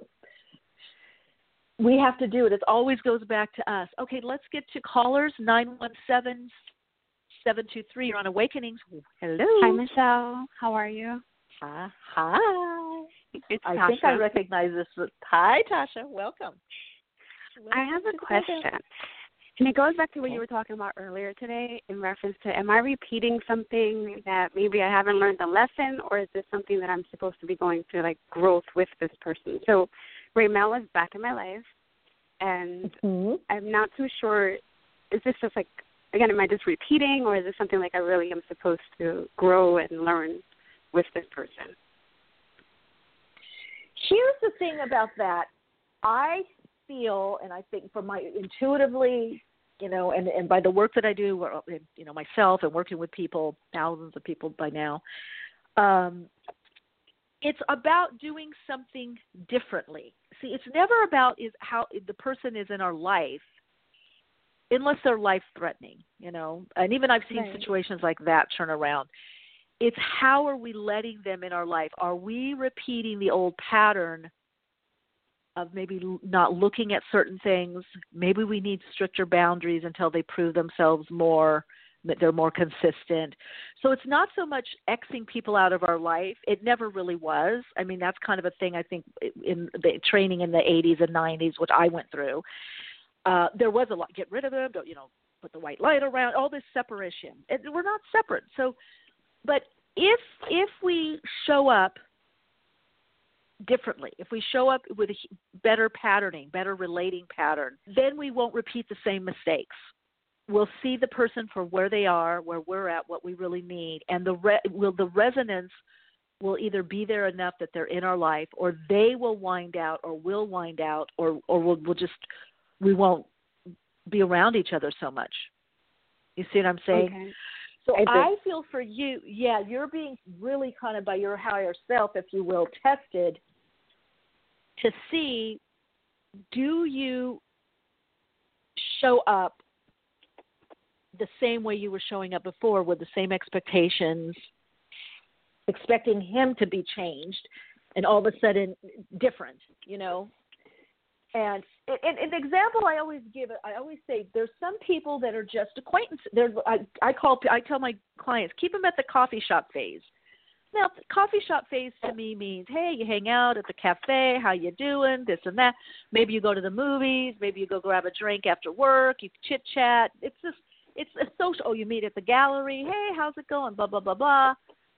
We have to do it. It always goes back to us. Okay, let's get to callers. nine one seven, seven two three. You're on Awakenings. Hello. Hi, Michelle. How are you? Hi. Hi. It's I Tasha. think I recognize this. Hi, Tasha. Welcome. Welcome I have a question. And it goes back to what you were talking about earlier today in reference to, am I repeating something that maybe I haven't learned the lesson, or is this something that I'm supposed to be going through, like growth with this person? So Raymel is back in my life, and mm-hmm. I'm not too sure, is this just like, again, am I just repeating, or is this something like I really am supposed to grow and learn with this person? Here's the thing about that. I feel, and I think from my intuitively you know, and, and by the work that I do, you know, myself and working with people, thousands of people by now, um, it's about doing something differently. See, it's never about is how the person is in our life, unless they're life-threatening, you know. And even I've seen right. situations like that turn around. It's how are we letting them in our life? Are we repeating the old pattern of maybe not looking at certain things? Maybe we need stricter boundaries until they prove themselves more, that they're more consistent. So it's not so much Xing people out of our life. It never really was. I mean, that's kind of a thing I think in the training in the eighties and nineties, which I went through. Uh, there was a lot, get rid of them, don't, you know, put the white light around, all this separation. And we're not separate. So, but if if we show up differently, if we show up with a better patterning, better relating pattern, then we won't repeat the same mistakes. We'll see the person for where they are, where we're at, what we really need, and the re- will the resonance will either be there enough that they're in our life, or they will wind out, or will wind out, or or we'll, we'll just we won't be around each other so much. You see what I'm saying? Okay. So I, I feel for you, yeah, you're being really kind of by your higher self, if you will, tested to see, do you show up the same way you were showing up before, with the same expectations, expecting him to be changed, and all of a sudden different, you know? And an, an example I always give, I always say, there's some people that are just acquaintances. They're, I, I call, I tell my clients, keep them at the coffee shop phase. Now, the coffee shop phase to me means, hey, you hang out at the cafe, how you doing, this and that. Maybe you go to the movies, maybe you go grab a drink after work, you chit chat. It's just, it's a social. Oh, you meet at the gallery. Hey, how's it going? Blah blah blah blah.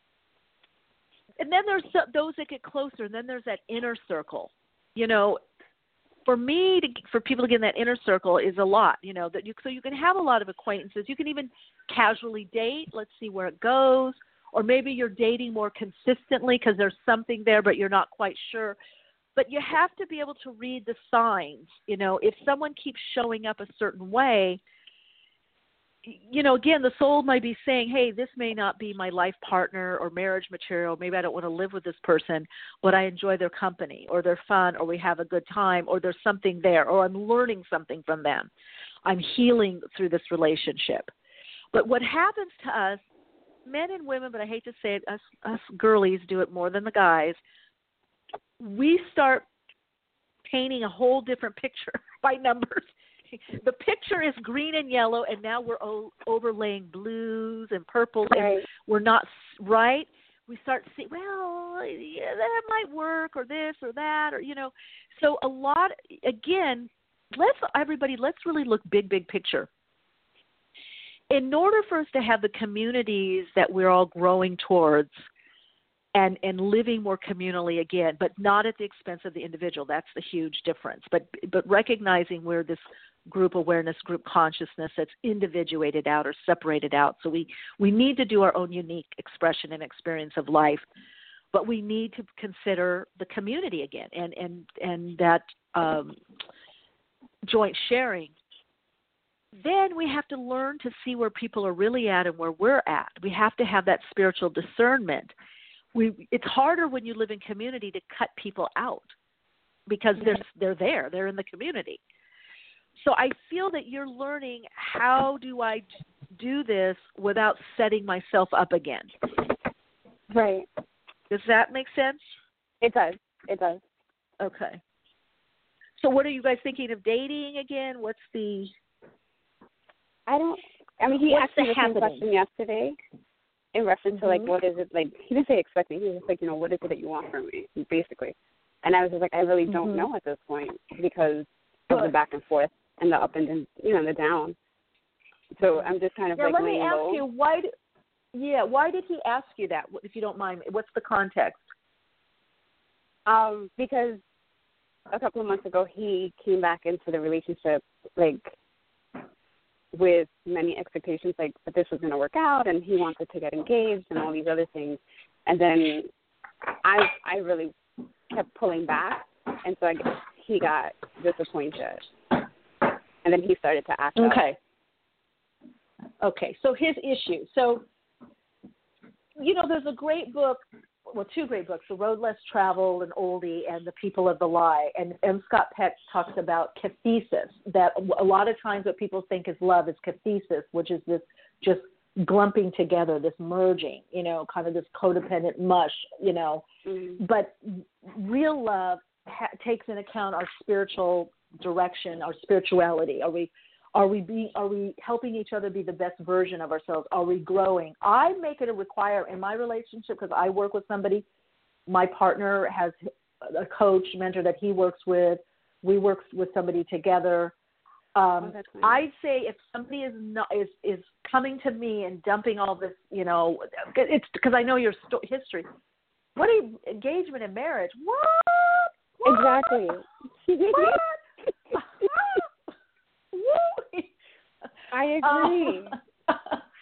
And then there's those that get closer, and then there's that inner circle, you know. For me, to, for people to get in that inner circle is a lot, you know, that you, so you can have a lot of acquaintances. You can even casually date. Let's see where it goes. Or maybe you're dating more consistently because there's something there, but you're not quite sure. But you have to be able to read the signs. You know, if someone keeps showing up a certain way, you know, again, the soul might be saying, hey, this may not be my life partner or marriage material. Maybe I don't want to live with this person, but I enjoy their company, or they're fun, or we have a good time, or there's something there, or I'm learning something from them. I'm healing through this relationship. But what happens to us, men and women, but I hate to say it, us, us girlies do it more than the guys, we start painting a whole different picture by numbers. The picture is green and yellow, and now we're o- overlaying blues and purples, right. and we're not right. We start to see, well, yeah, that might work, or this or that, or, you know. So a lot, again, let's, everybody, let's really look big, big picture. In order for us to have the communities that we're all growing towards and, and living more communally again, but not at the expense of the individual, that's the huge difference. But but recognizing we're this group awareness, group consciousness that's individuated out or separated out. So we, we need to do our own unique expression and experience of life, but we need to consider the community again and, and, and that um, joint sharing. Then we have to learn to see where people are really at and where we're at. We have to have that spiritual discernment. We, it's harder when you live in community to cut people out because they're, they're there, they're in the community. So I feel that you're learning, how do I do this without setting myself up again? Right. Does that make sense? It does. It does. Okay. So what are you guys thinking of dating again? What's the... I don't, I mean, he What's asked me the same happening? question yesterday in reference Mm-hmm. to, like, what is it, like, he didn't say expect me. He was just like, you know, what is it that you want from me, basically. And I was just like, I really don't mm-hmm. know at this point because Good. of the back and forth and the up and, and, you know, the down. So I'm just kind of now, like let me laying ask low. you, why, do, yeah, why did he ask you that, if you don't mind? What's the context? Um, because a couple of months ago, he came back into the relationship, like, with many expectations, like, but this was going to work out, and he wanted to get engaged and all these other things. And then I I really kept pulling back, and so I guess he got disappointed. And then he started to act Okay. up. Okay, so his issue. So, you know, there's a great book, well, two great books, The Road Less Traveled and Oldie and The People of the Lie. And M. Scott Peck talks about cathesis, that a lot of times what people think is love is cathesis, which is this just glumping together, this merging, you know, kind of this codependent mush, you know. Mm-hmm. But real love ha- takes into account our spiritual direction, our spirituality. Are we Are we being, are we helping each other be the best version of ourselves? Are we growing? I make it a require in my relationship because I work with somebody. My partner has a coach, mentor that he works with. We work with somebody together. Um, oh, nice. I'd say if somebody is not, is is coming to me and dumping all this, you know, it's because I know your sto- history. What you, engagement and marriage? What? What? Exactly. What? I agree. Uh,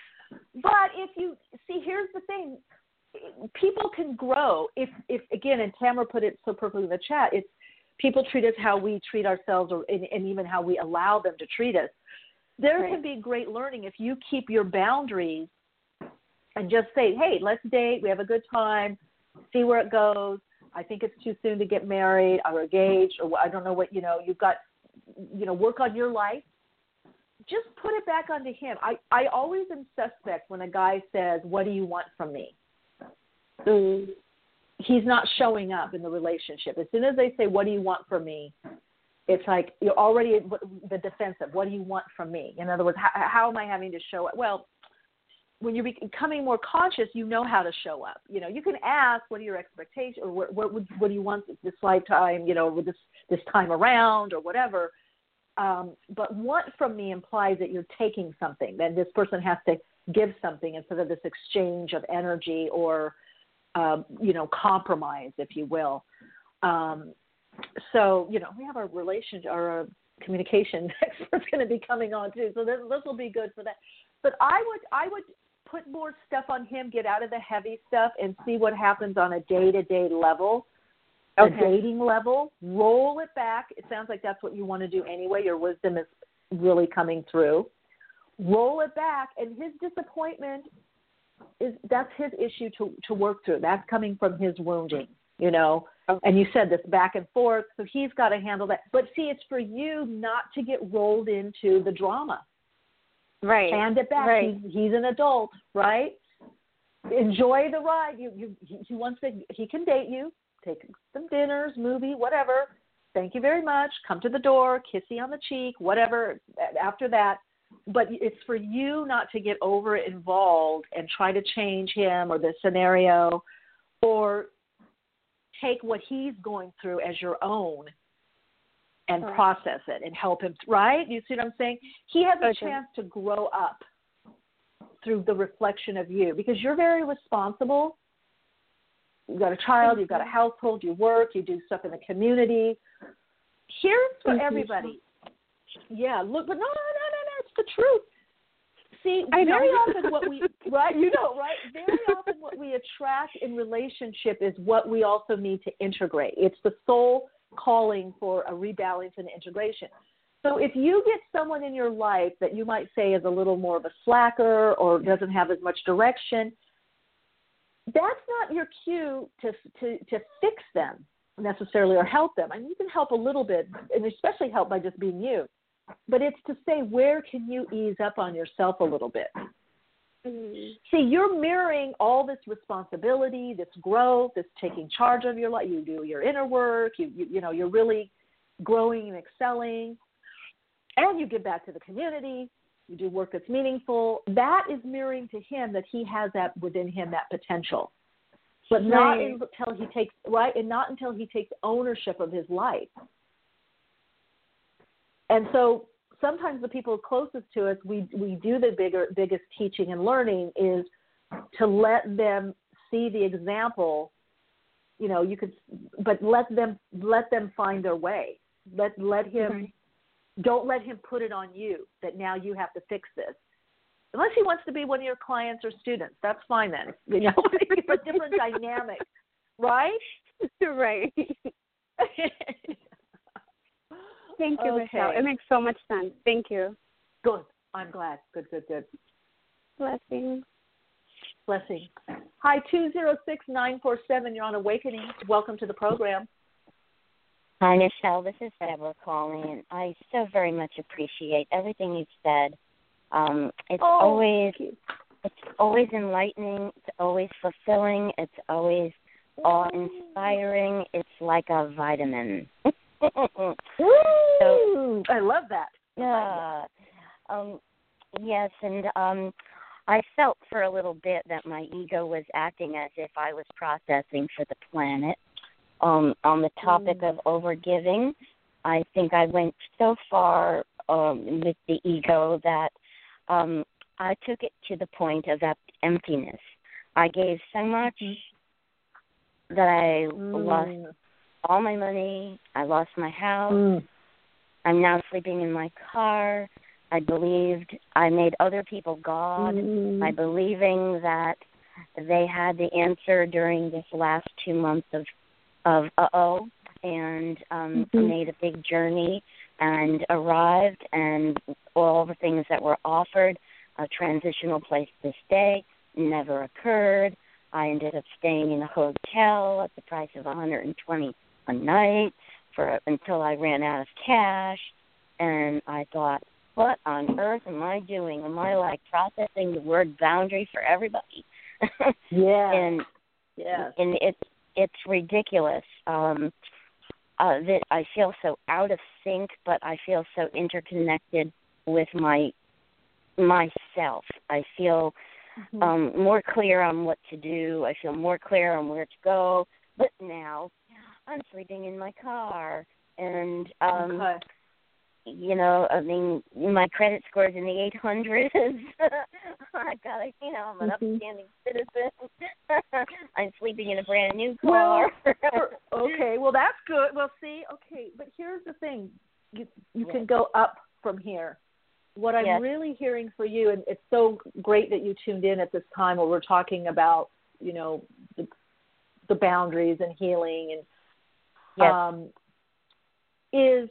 but if you see, here's the thing: people can grow. If, if again, and Tamara put it so perfectly in the chat, it's people treat us how we treat ourselves, or and, and even how we allow them to treat us. There right. can be great learning if you keep your boundaries and just say, "Hey, let's date. We have a good time. See where it goes. I think it's too soon to get married or engaged, or I don't know what you know. You've got, you know, work on your life." Just put it back onto him. I, I always am suspect when a guy says, "What do you want from me?" Mm. He's not showing up in the relationship. As soon as they say, "What do you want from me?" it's like you're already the defensive. What do you want from me? In other words, how, how am I having to show up? Well, when you're becoming more conscious, you know how to show up. You know, you can ask, "What are your expectations?" or "What what, would, what do you want this lifetime? You know, with this this time around, or whatever." Um, but want from me implies that you're taking something, that this person has to give something instead of this exchange of energy or, uh, you know, compromise, if you will. Um, so, you know, we have our relationship, our uh, communication expert's going to be coming on too. So this, this will be good for that. But I would, I would put more stuff on him, get out of the heavy stuff and see what happens on a day-to-day level. Okay. A dating level, roll it back. It sounds like that's what you want to do anyway. Your wisdom is really coming through. Roll it back, and his disappointment is that's his issue to, to work through. That's coming from his wounding, you know. Okay. And you said this back and forth, so he's got to handle that. But see, it's for you not to get rolled into the drama. Right. Hand it back. Right. He's, he's an adult, right? Enjoy the ride. You, you, he, he wants to. He can date you. Take some dinners, movie, whatever. Thank you very much. Come to the door, kissy on the cheek, whatever after that. But it's for you not to get over involved and try to change him or the scenario, or take what he's going through as your own and right. process it and help him, right? You see what I'm saying? He has a okay. chance to grow up through the reflection of you because you're very responsible. You've got a child, you've got a household, you work, you do stuff in the community. Here's for everybody. Yeah, look, but no, no, no, no, no, it's the truth. See, I very know. often what we, right, you know, right, very often what we attract in relationship is what we also need to integrate. It's the soul calling for a rebalance and integration. So if you get someone in your life that you might say is a little more of a slacker or doesn't have as much direction, that's not your cue to, to, to fix them necessarily or help them. I mean, you can help a little bit, and especially help by just being you. But it's to say, where can you ease up on yourself a little bit? Mm-hmm. See, you're mirroring all this responsibility, this growth, this taking charge of your life. You do your inner work. You, you, you know, you're really growing and excelling. And you give back to the community. You do work that's meaningful. That is mirroring to him that he has that within him, that potential. But not right. until he takes, right, and not until he takes ownership of his life. And so sometimes the people closest to us, we we do the bigger, biggest teaching and learning is to let them see the example. You know, you could, but let them let them find their way. Let let him. Right. Don't let him put it on you that now you have to fix this. Unless he wants to be one of your clients or students, that's fine then. You know, it's a different dynamic, right? Right. Thank you, okay. Michelle. It makes so much sense. Thank you. Good. I'm glad. Good, good, good. Blessings. Blessings. Hi, two zero six nine four seven. You're on Awakening. Welcome to the program. Hi, Michelle. This is Deborah calling, and I so very much appreciate everything you've said. Um, it's oh, always it's always enlightening. It's always fulfilling. It's always awe-inspiring. It's like a vitamin. so, I love that. Yeah. Um, yes, and um, I felt for a little bit that my ego was acting as if I was processing for the planet. Um, on the topic mm. of overgiving, I think I went so far um, with the ego that um, I took it to the point of that emptiness. I gave so much that I mm. lost all my money. I lost my house. Mm. I'm now sleeping in my car. I believed I made other people God mm. by believing that they had the answer during this last two months of, of uh-oh, and um, mm-hmm. made a big journey and arrived, and all the things that were offered, a transitional place to stay, never occurred. I ended up staying in a hotel at the price of one hundred twenty dollars a night for until I ran out of cash, and I thought, what on earth am I doing? Am I, like, processing the word boundary for everybody? yeah. And, yeah. and it's, it's ridiculous um, uh, that I feel so out of sync, but I feel so interconnected with my myself. I feel mm-hmm. um, more clear on what to do. I feel more clear on where to go. But now I'm sleeping in my car, and um, okay. you know, I mean, my credit score's in the eight hundreds. I got, a, you know, I'm an mm-hmm. upstanding citizen. I'm sleeping in a brand new car. Well, okay, well that's good. Well, see, okay, but here's the thing: you you yes. can go up from here. What I'm yes. really hearing for you, and it's so great that you tuned in at this time where we're talking about, you know, the, the boundaries and healing, and yes. um, is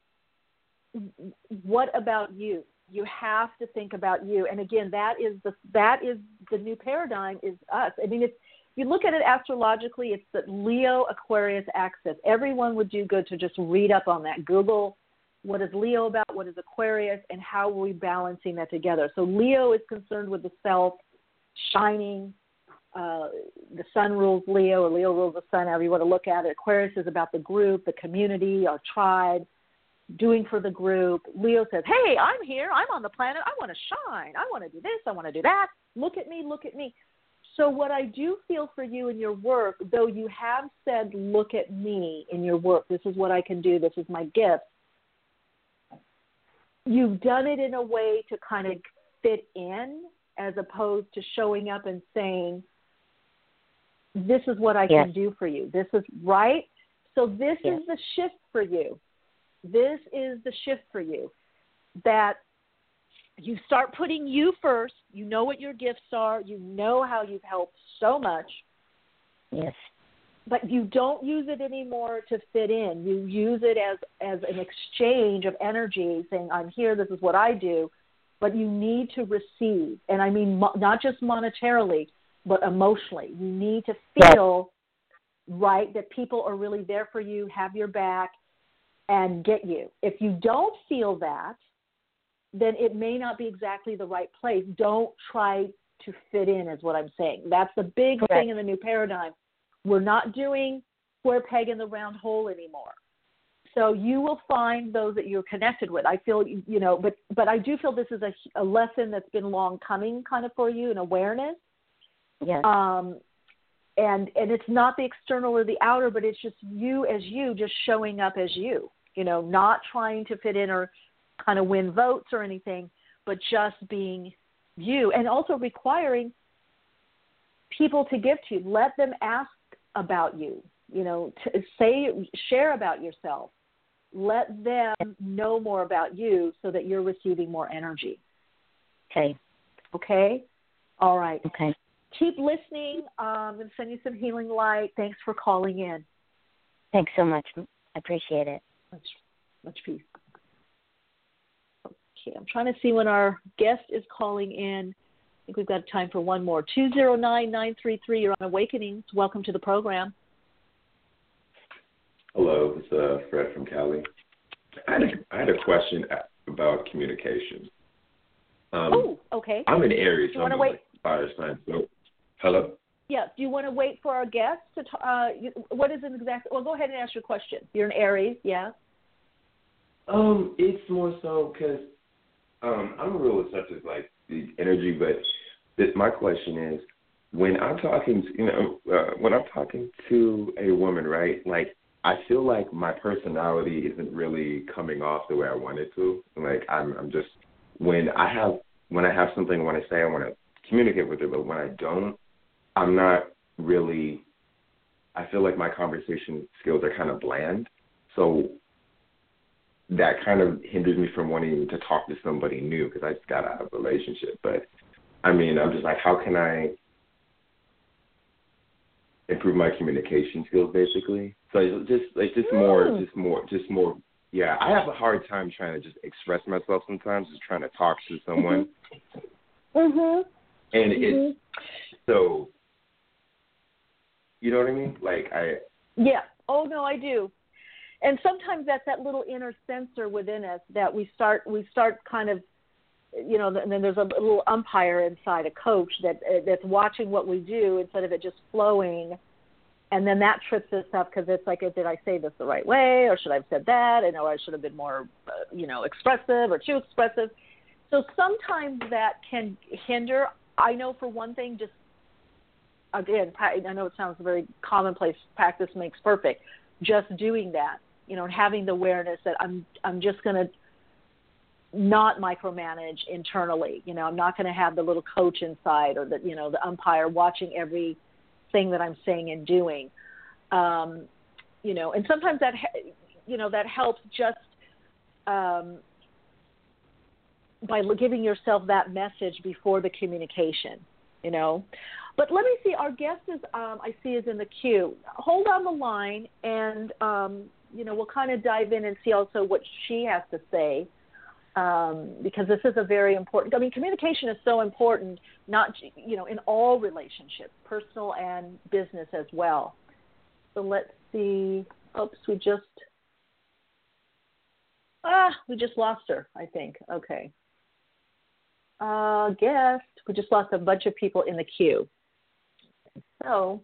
what about you? You have to think about you, and again, that is the that is the new paradigm. Is us. I mean, it's you look at it astrologically, it's the Leo Aquarius axis. Everyone would do good to just read up on that. Google. What is Leo about? What is Aquarius? And how are we balancing that together? So Leo is concerned with the self, shining. Uh, the sun rules Leo, or Leo rules the sun, however you want to look at it. Aquarius is about the group, the community, our tribe, doing for the group. Leo says, hey, I'm here. I'm on the planet. I want to shine. I want to do this. I want to do that. Look at me. Look at me. So what I do feel for you in your work, though you have said, look at me in your work, this is what I can do, this is my gift, you've done it in a way to kind of fit in as opposed to showing up and saying, this is what I yes. can do for you. This is right. So this yes. is the shift for you. This is the shift for you, that you start putting you first. You know what your gifts are. You know how you've helped so much. Yes. But you don't use it anymore to fit in. You use it as, as an exchange of energy, saying, I'm here, this is what I do. But you need to receive. And I mean mo- not just monetarily, but emotionally. You need to feel yes. right, that people are really there for you, have your back, and get you. If you don't feel that, then it may not be exactly the right place. Don't try to fit in, is what I'm saying. That's the big Correct. thing in the new paradigm. We're not doing square peg in the round hole anymore. So you will find those that you're connected with. I feel, you know, but, but I do feel this is a, a lesson that's been long coming kind of for you, an awareness. Yes. Um, and, and it's not the external or the outer, but it's just you as you, just showing up as you, you know, not trying to fit in or kind of win votes or anything, but just being you, and also requiring people to give to you. Let them ask about you, you know, to say, share about yourself. Let them know more about you so that you're receiving more energy. Okay. Okay? All right. Okay. Keep listening. Um, I'm going to send you some healing light. Thanks for calling in. Thanks so much. I appreciate it. Much, much peace. Okay, I'm trying to see when our guest is calling in. think we've got time for one more. two zero nine, nine three three, you're on Awakenings. Welcome to the program. Hello, it's uh, Fred from Cali. I had, a, I had a question about communication. Um, oh, okay. I'm an Aries, so I'm a wait? like, fire sign. So, hello? Yeah, do you want to wait for our guest to t- uh, what is an exact, well, go ahead and ask your question. You're an Aries, yeah? Um, it's more so because um, I'm a real such as like the energy, but this, my question is, when I'm talking, to, you know, uh, when I'm talking to a woman, right? Like, I feel like my personality isn't really coming off the way I want it to. Like, I'm, I'm just when I have when I have something I want to say, I want to communicate with her, but when I don't, I'm not really. I feel like my conversation skills are kind of bland, so that kind of hinders me from wanting to talk to somebody new because I just got out of a relationship. But I mean, I'm just like, how can I improve my communication skills, basically? So it's just like just more, just more, just more. Yeah, I have a hard time trying to just express myself sometimes, just trying to talk to someone. Mhm. And mm-hmm. it's so, you know what I mean? Like I. Yeah. Oh no, I do. And sometimes that's that little inner censor within us that we start we start kind of, you know, and then there's a little umpire inside, a coach that that's watching what we do instead of it just flowing. And then that trips us up because it's like, did I say this the right way, or should I have said that? And or I should have been more, uh, you know, expressive or too expressive. So sometimes that can hinder. I know for one thing, just again, I know it sounds very commonplace. Practice makes perfect. Just doing that, you know, and having the awareness that I'm I'm just going to not micromanage internally. You know, I'm not going to have the little coach inside or the, you know, the umpire watching every thing that I'm saying and doing. Um, you know, and sometimes that, you know, that helps just um, by giving yourself that message before the communication, you know. But let me see, our guest is, um, I see, is in the queue. Hold on the line, and, um, you know, we'll kind of dive in and see also what she has to say, um, because this is a very important, I mean, communication is so important, not, you know, in all relationships, personal and business as well. So let's see. Oops, we just, ah, we just lost her, I think. Okay. Uh, guest, we just lost a bunch of people in the queue. So,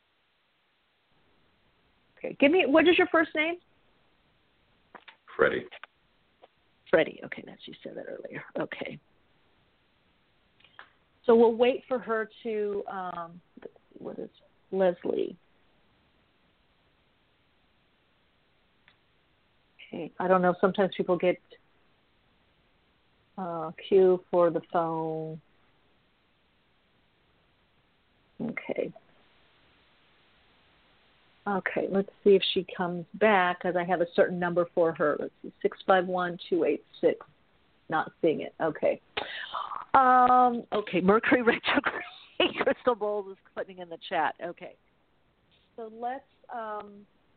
okay, give me, what is your first name? Freddie. Freddie, okay, that's, you said that earlier. Okay. So we'll wait for her to, um, let's see, what is Leslie? Okay, I don't know, sometimes people get uh, queue for the phone. Okay. Okay, let's see if she comes back, because I have a certain number for her. Let's see, six five one, two eight six. Not seeing it. Okay. Um, okay, Mercury retrograde. Crystal Bowles is putting in the chat. Okay. So let's, um,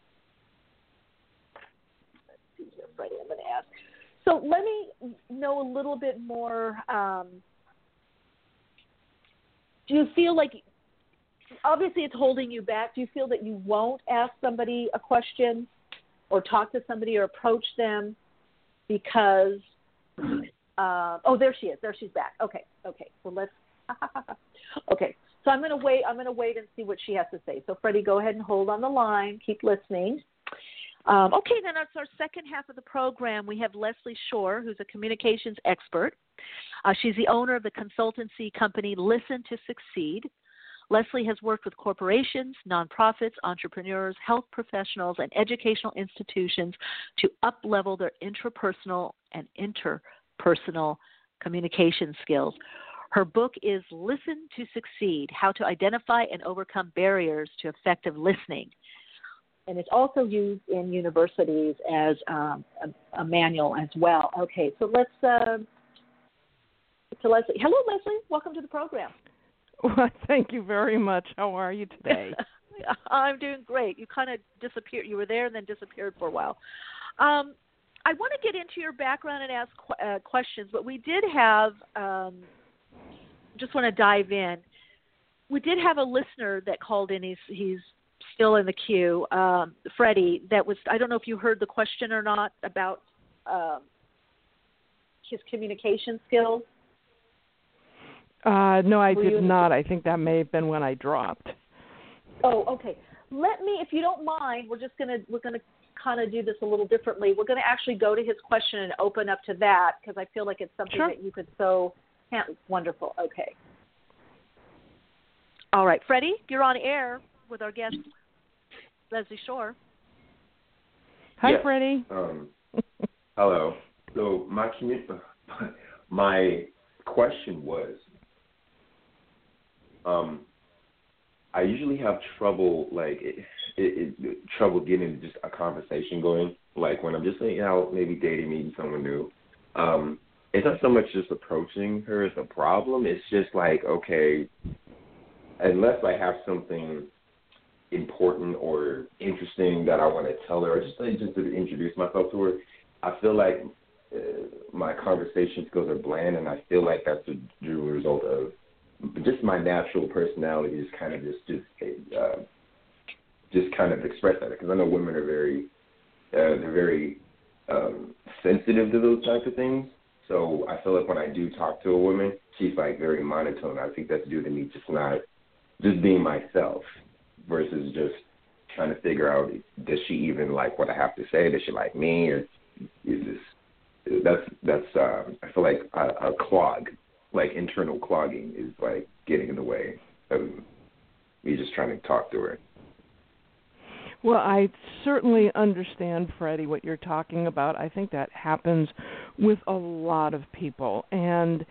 let's see here, Freddie, I'm going to ask. So let me know a little bit more. Um, do you feel like, obviously it's holding you back. Do you feel that you won't ask somebody a question or talk to somebody or approach them because, uh, oh, there she is. There she's back. Okay. Okay. So let's, okay. So I'm going to wait. I'm going to wait and see what she has to say. So Freddie, go ahead and hold on the line. Keep listening. Um, okay, then that's our second half of the program. We have Leslie Shore, who's a communications expert. Uh, she's the owner of the consultancy company Listen to Succeed. Leslie has worked with corporations, nonprofits, entrepreneurs, health professionals, and educational institutions to up-level their intrapersonal and interpersonal communication skills. Her book is Listen to Succeed, How to Identify and Overcome Barriers to Effective Listening. And it's also used in universities as um, a, a manual as well. Okay, so let's, uh, to Leslie. Hello, Leslie. Welcome to the program. Well, thank you very much. How are you today? I'm doing great. You kind of disappeared. You were there and then disappeared for a while. Um, I want to get into your background and ask qu- uh, questions, but we did have um, just want to dive in. We did have a listener that called in. He's he's still in the queue, um, Freddie. That was I don't know if you heard the question or not about um, his communication skills. Uh, no, I Were did you- not. I think that may have been when I dropped. Oh, okay. Let me, if you don't mind, we're just gonna we're gonna kind of do this a little differently. We're gonna actually go to his question and open up to that because I feel like it's something Sure. that you could so handle. Wonderful. Okay. All right, Freddie, you're on air with our guest Leslie Shore. Hi, Yes. Freddie. Um, hello. So my commu- my question was, um, I usually have trouble like it, it, it, trouble getting just a conversation going. Like when I'm just like, out, maybe dating, meeting someone new. Um, it's not so much just approaching her as a problem. It's just like, okay, unless I have something important or interesting that I want to tell her, or just like, just to introduce myself to her, I feel like uh, my conversation skills are bland, and I feel like that's a result of just my natural personality. Is kind of just just uh, just kind of express that, because I know women are very uh, they're very um, sensitive to those types of things. So I feel like when I do talk to a woman, she's like very monotone. I think that's due to me just not just being myself versus just trying to figure out, does she even like what I have to say? Does she like me? Or is this that's that's um, I feel like a, a clog, like internal clogging, is like getting in the way of me just trying to talk to her. Well, I certainly understand, Freddie, what you're talking about. I think that happens with a lot of people. And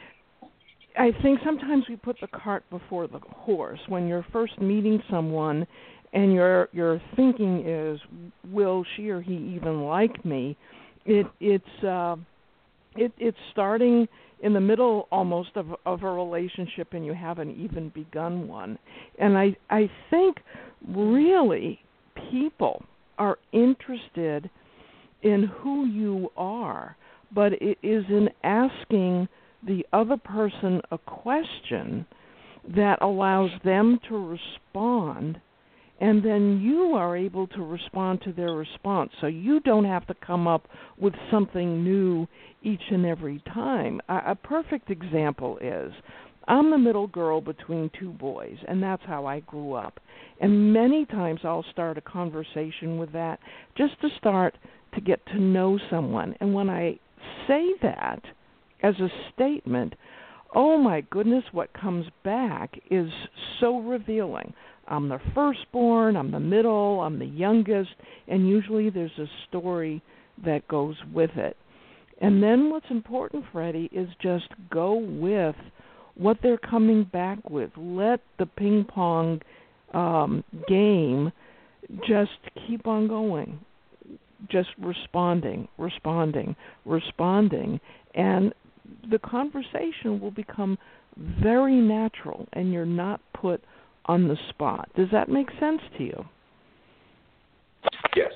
I think sometimes we put the cart before the horse. When you're first meeting someone and your your thinking is, will she or he even like me? It it's uh, it it's starting in the middle almost of of a relationship, and you haven't even begun one. And I I think really people are interested in who you are, but it is in asking the other person a question that allows them to respond, and then you are able to respond to their response. So you don't have to come up with something new each and every time. A, a perfect example is, I'm the middle girl between two boys, and that's how I grew up. And many times I'll start a conversation with that just to start to get to know someone. And when I say that as a statement, oh my goodness, what comes back is so revealing. I'm the firstborn, I'm the middle, I'm the youngest, and usually there's a story that goes with it. And then what's important, Freddie, is just go with what they're coming back with. Let the ping pong um, game just keep on going, just responding, responding, responding, and the conversation will become very natural, and you're not put on the spot. Does that make sense to you? Yes.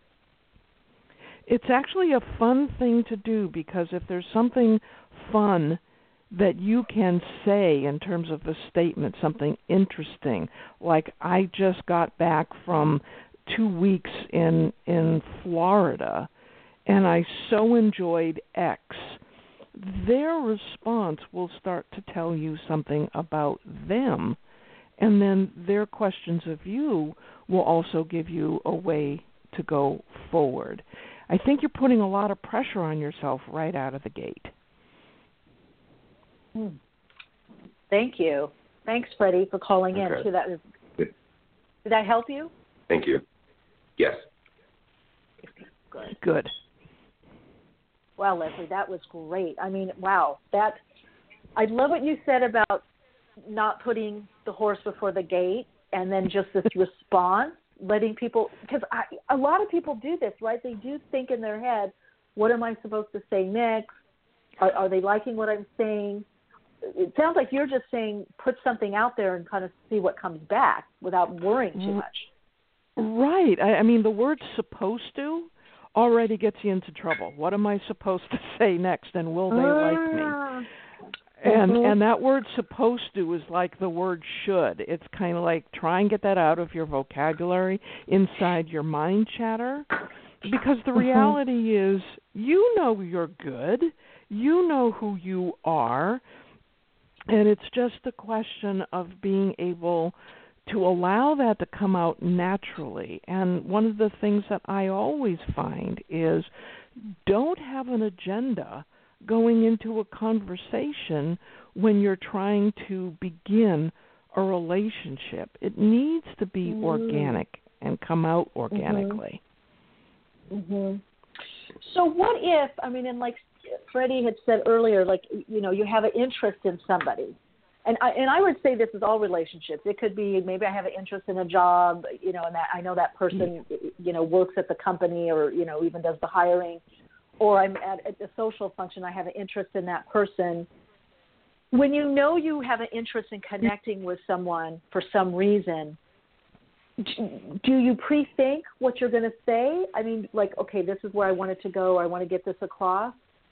It's actually a fun thing to do, because if there's something fun that you can say in terms of a statement, something interesting, like I just got back from two weeks in in Florida, and I so enjoyed X, their response will start to tell you something about them, and then their questions of you will also give you a way to go forward. I think you're putting a lot of pressure on yourself right out of the gate. Hmm. Thank you. Thanks, Freddie, for calling Okay. in. Too. That was, did that help you? Thank you. Yes. Good. Good. Wow, Leslie, that was great. I mean, wow, that I love what you said about not putting the horse before the gate, and then just this response, letting people, because a lot of people do this, right? They do think in their head, what am I supposed to say next? Are, are they liking what I'm saying? It sounds like you're just saying put something out there and kind of see what comes back without worrying too much. Right. I, I mean, the word supposed to already gets you into trouble. What am I supposed to say next, and will they like me? And mm-hmm. and that word supposed to is like the word should. It's kind of like try and get that out of your vocabulary inside your mind chatter. Because the reality mm-hmm. is you know you're good. You know who you are. And it's just a question of being able to allow that to come out naturally. And one of the things that I always find is don't have an agenda going into a conversation when you're trying to begin a relationship. It needs to be mm-hmm. organic and come out organically. Mm-hmm. Mm-hmm. So what if, I mean, and like Freddie had said earlier, like, you know, you have an interest in somebody. And I, and I would say this is all relationships. It could be maybe I have an interest in a job, you know, and that I know that person, you know, works at the company or, you know, even does the hiring. Or I'm at, at a social function, I have an interest in that person. When you know you have an interest in connecting with someone for some reason, do you pre-think what you're going to say? I mean, like, okay, this is where I wanted to go. Or I want to get this across.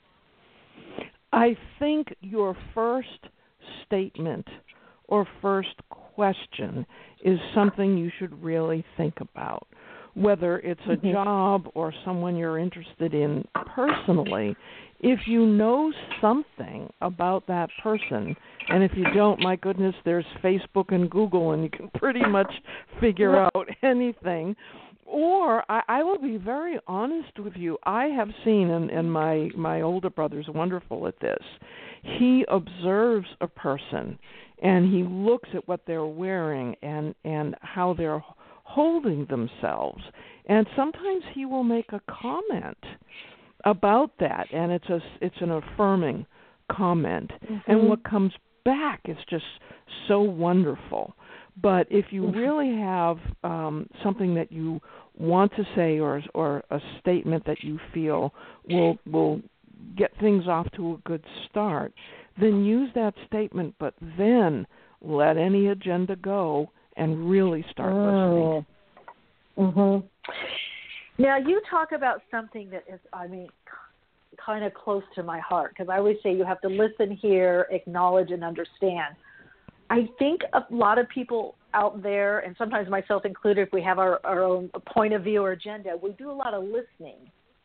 I think your first statement or first question is something you should really think about. Whether it's a mm-hmm. job or someone you're interested in personally, if you know something about that person, and if you don't, my goodness, there's Facebook and Google, and you can pretty much figure out anything. Or I, I will be very honest with you. I have seen, and, and my, my older brother's wonderful at this, he observes a person, and he looks at what they're wearing and, and how they're holding themselves. And sometimes he will make a comment about that, and it's a, it's an affirming comment. Mm-hmm. And what comes back is just so wonderful. But if you really have um, something that you want to say or or a statement that you feel will will get things off to a good start, then use that statement, but then let any agenda go and really start oh. listening. Mm-hmm. Now, you talk about something that is, I mean, kind of close to my heart, because I always say you have to listen, hear, acknowledge, and understand. I think a lot of people out there, and sometimes myself included, if we have our, our own point of view or agenda, we do a lot of listening.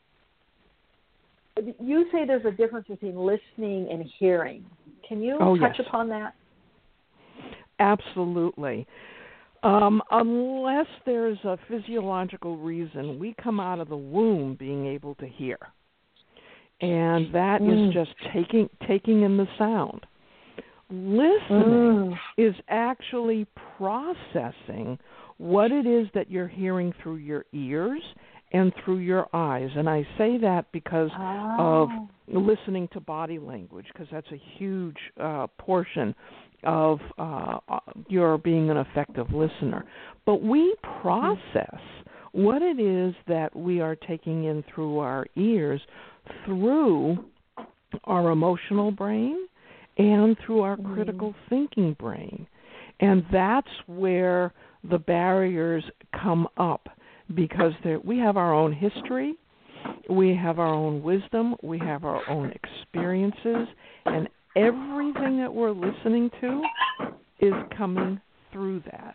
You say there's a difference between listening and hearing. Can you oh, touch yes. upon that? Absolutely. Um, unless there's a physiological reason, we come out of the womb being able to hear. And that mm. is just taking taking in the sound. Listening mm. is actually processing what it is that you're hearing through your ears and through your eyes. And I say that because oh. of listening to body language, because that's a huge uh, portion of uh, your being an effective listener. But we process what it is that we are taking in through our ears through our emotional brain and through our mm. critical thinking brain. And that's where the barriers come up, because there, we have our own history, we have our own wisdom, we have our own experiences, and everything that we're listening to is coming through that.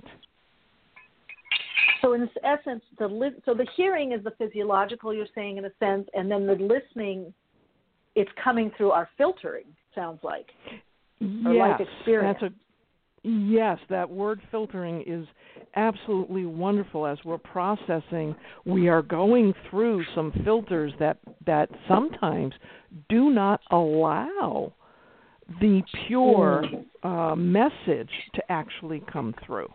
So in essence, the li- so the hearing is the physiological, you're saying, in a sense, and then the listening, it's coming through our filtering, sounds like, or yes, life experience. That's a, yes, that word filtering is absolutely wonderful. As we're processing, we are going through some filters that, that sometimes do not allow the pure uh, message to actually come through.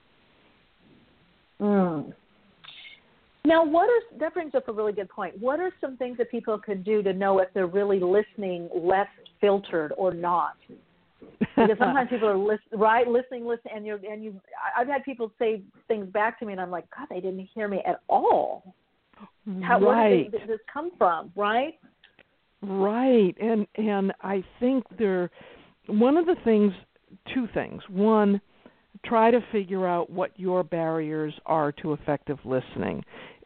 Mm. Now, what are, that brings up a really good point. What are some things that people can do to know if they're really listening less filtered or not? Because sometimes people are list, right listening, listen, and you and you. I've had people say things back to me, and I'm like, God, they didn't hear me at all. How, right. Where did this come from? Right. Right, and and I think there, one of the things, two things. One, try to figure out what your barriers are to effective listening.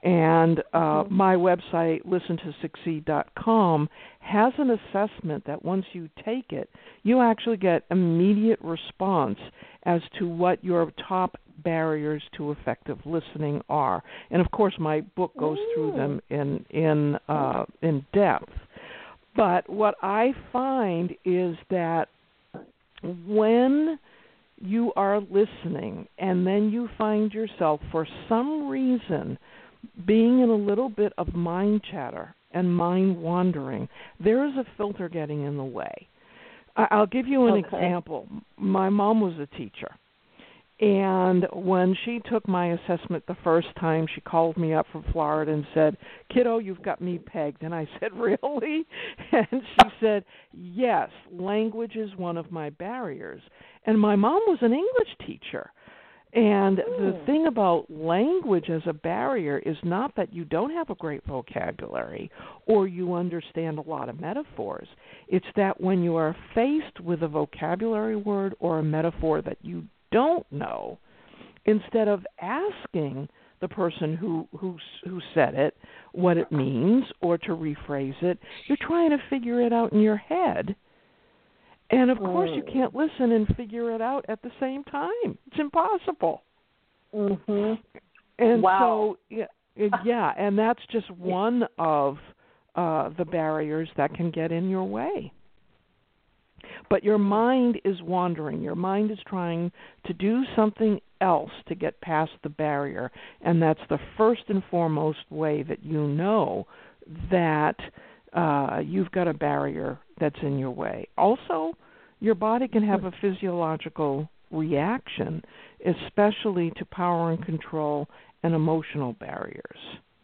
And uh, my website, listen to succeed dot com, has an assessment that once you take it, you actually get immediate response as to what your top barriers to effective listening are. And of course, my book goes Ooh. through them in in uh, in depth. But what I find is that when you are listening and then you find yourself, for some reason, being in a little bit of mind chatter and mind wandering, there is a filter getting in the way. I'll give you an okay. example. My mom was a teacher, and when she took my assessment the first time, she called me up from Florida and said, "Kiddo, you've got me pegged." And I said, "Really?" And she said, "Yes, language is one of my barriers." And my mom was an English teacher. And the thing about language as a barrier is not that you don't have a great vocabulary or you understand a lot of metaphors. It's that when you are faced with a vocabulary word or a metaphor that you don't know, instead of asking the person who, who, who said it what it means or to rephrase it, you're trying to figure it out in your head. And, of course, you can't listen and figure it out at the same time. It's impossible. Mm-hmm. And wow. so, yeah, yeah, and that's just one of uh, the barriers that can get in your way. But your mind is wandering. Your mind is trying to do something else to get past the barrier. And that's the first and foremost way that you know that uh, you've got a barrier that's in your way. Also, your body can have a physiological reaction, especially to power and control and emotional barriers.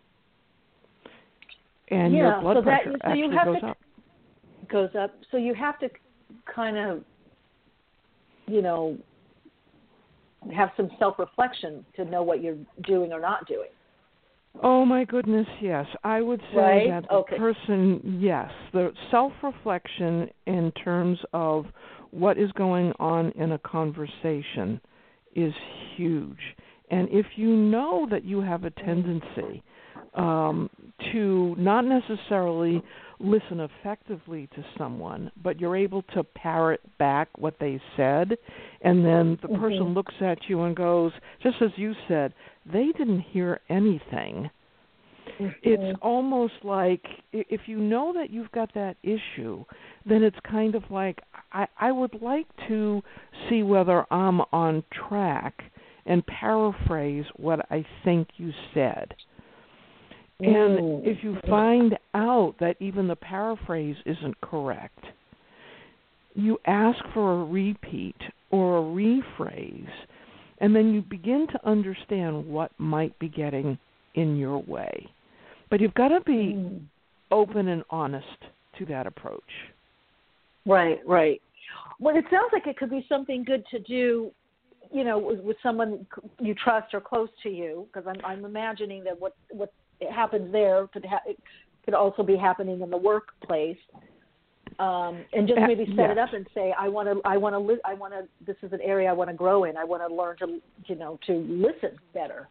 And yeah, your blood so pressure that, so actually you have goes to, up. Goes up. So you have to kind of, you know, have some self-reflection to know what you're doing or not doing. Oh, my goodness, yes. I would say right? that the okay. person, yes, the self-reflection in terms of what is going on in a conversation is huge. And if you know that you have a tendency um, to not necessarily listen effectively to someone, but you're able to parrot back what they said, and then the mm-hmm. person looks at you and goes, just as you said, they didn't hear anything. Mm-hmm. It's almost like if you know that you've got that issue, then it's kind of like, I, I would like to see whether I'm on track and paraphrase what I think you said. And if you find out that even the paraphrase isn't correct, you ask for a repeat or a rephrase, and then you begin to understand what might be getting in your way. But you've got to be mm. open and honest to that approach. Right, right. Well, it sounds like it could be something good to do, you know, with, with someone you trust or close to you, because I'm, I'm imagining that what what it happens there could ha- it could also be happening in the workplace, um, and just maybe set yes. it up and say, I want to, I want to, li- I want to. This is an area I want to grow in. I want to learn to, you know, to listen better.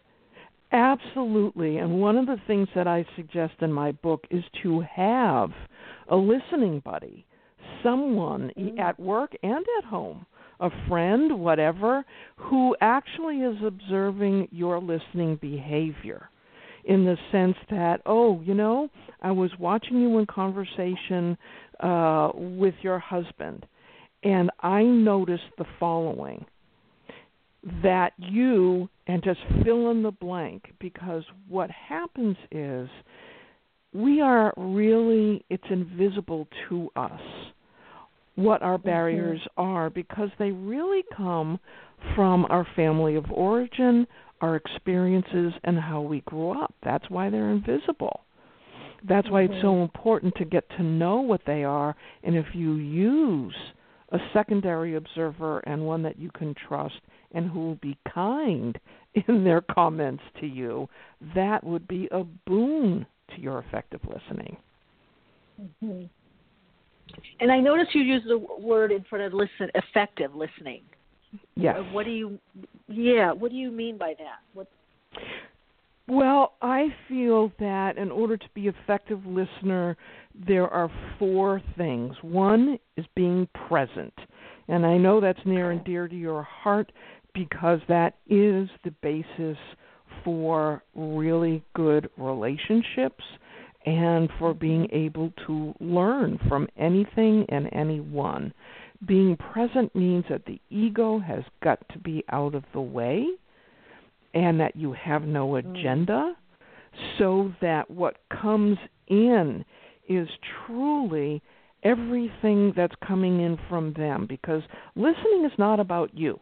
Absolutely, and one of the things that I suggest in my book is to have a listening buddy, someone mm. at work and at home, a friend, whatever, who actually is observing your listening behavior. In the sense that, oh, you know, I was watching you in conversation uh, with your husband, and I noticed the following, that you, and just fill in the blank, because what happens is we are really, it's invisible to us what our barriers mm-hmm. are, because they really come from our family of origin, our experiences, and how we grew up. That's why they're invisible. That's why mm-hmm. it's so important to get to know what they are, and if you use a secondary observer and one that you can trust and who will be kind in their comments to you, that would be a boon to your effective listening. Mm-hmm. And I noticed you use the word in front of listen, effective listening. Yes. What do you, yeah, what do you mean by that? What? Well, I feel that in order to be an effective listener, there are four things. One is being present. And I know that's near and dear to your heart because that is the basis for really good relationships and for being able to learn from anything and anyone. Being present means that the ego has got to be out of the way and that you have no agenda, so that what comes in is truly everything that's coming in from them, because listening is not about you.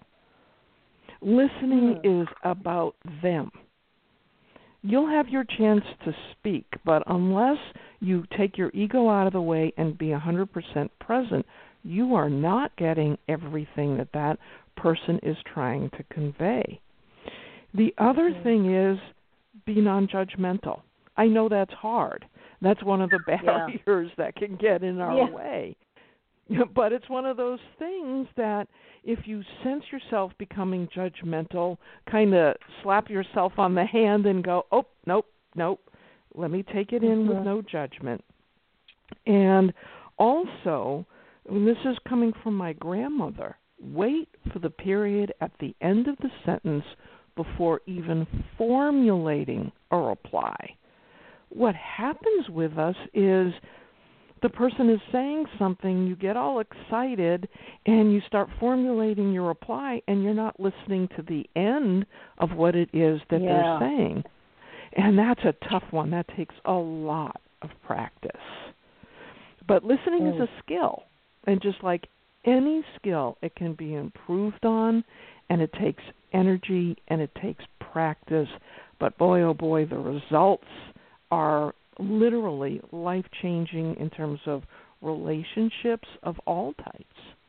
Listening mm. is about them. You'll have your chance to speak, but unless you take your ego out of the way and be one hundred percent present, you are not getting everything that that person is trying to convey. The other mm. thing is be non-judgmental. I know that's hard. That's one of the barriers yeah. that can get in our yeah. way. But it's one of those things that if you sense yourself becoming judgmental, kind of slap yourself on the hand and go, oh, nope, nope, let me take it in mm-hmm. with no judgment. And also, and this is coming from my grandmother, wait for the period at the end of the sentence before even formulating a reply. What happens with us is the person is saying something, you get all excited, and you start formulating your reply, and you're not listening to the end of what it is that yeah. they're saying. And that's a tough one. That takes a lot of practice. But listening mm. is a skill, and just like any skill, it can be improved on, and it takes energy, and it takes practice. But boy, oh boy, the results are literally life-changing in terms of relationships of all types.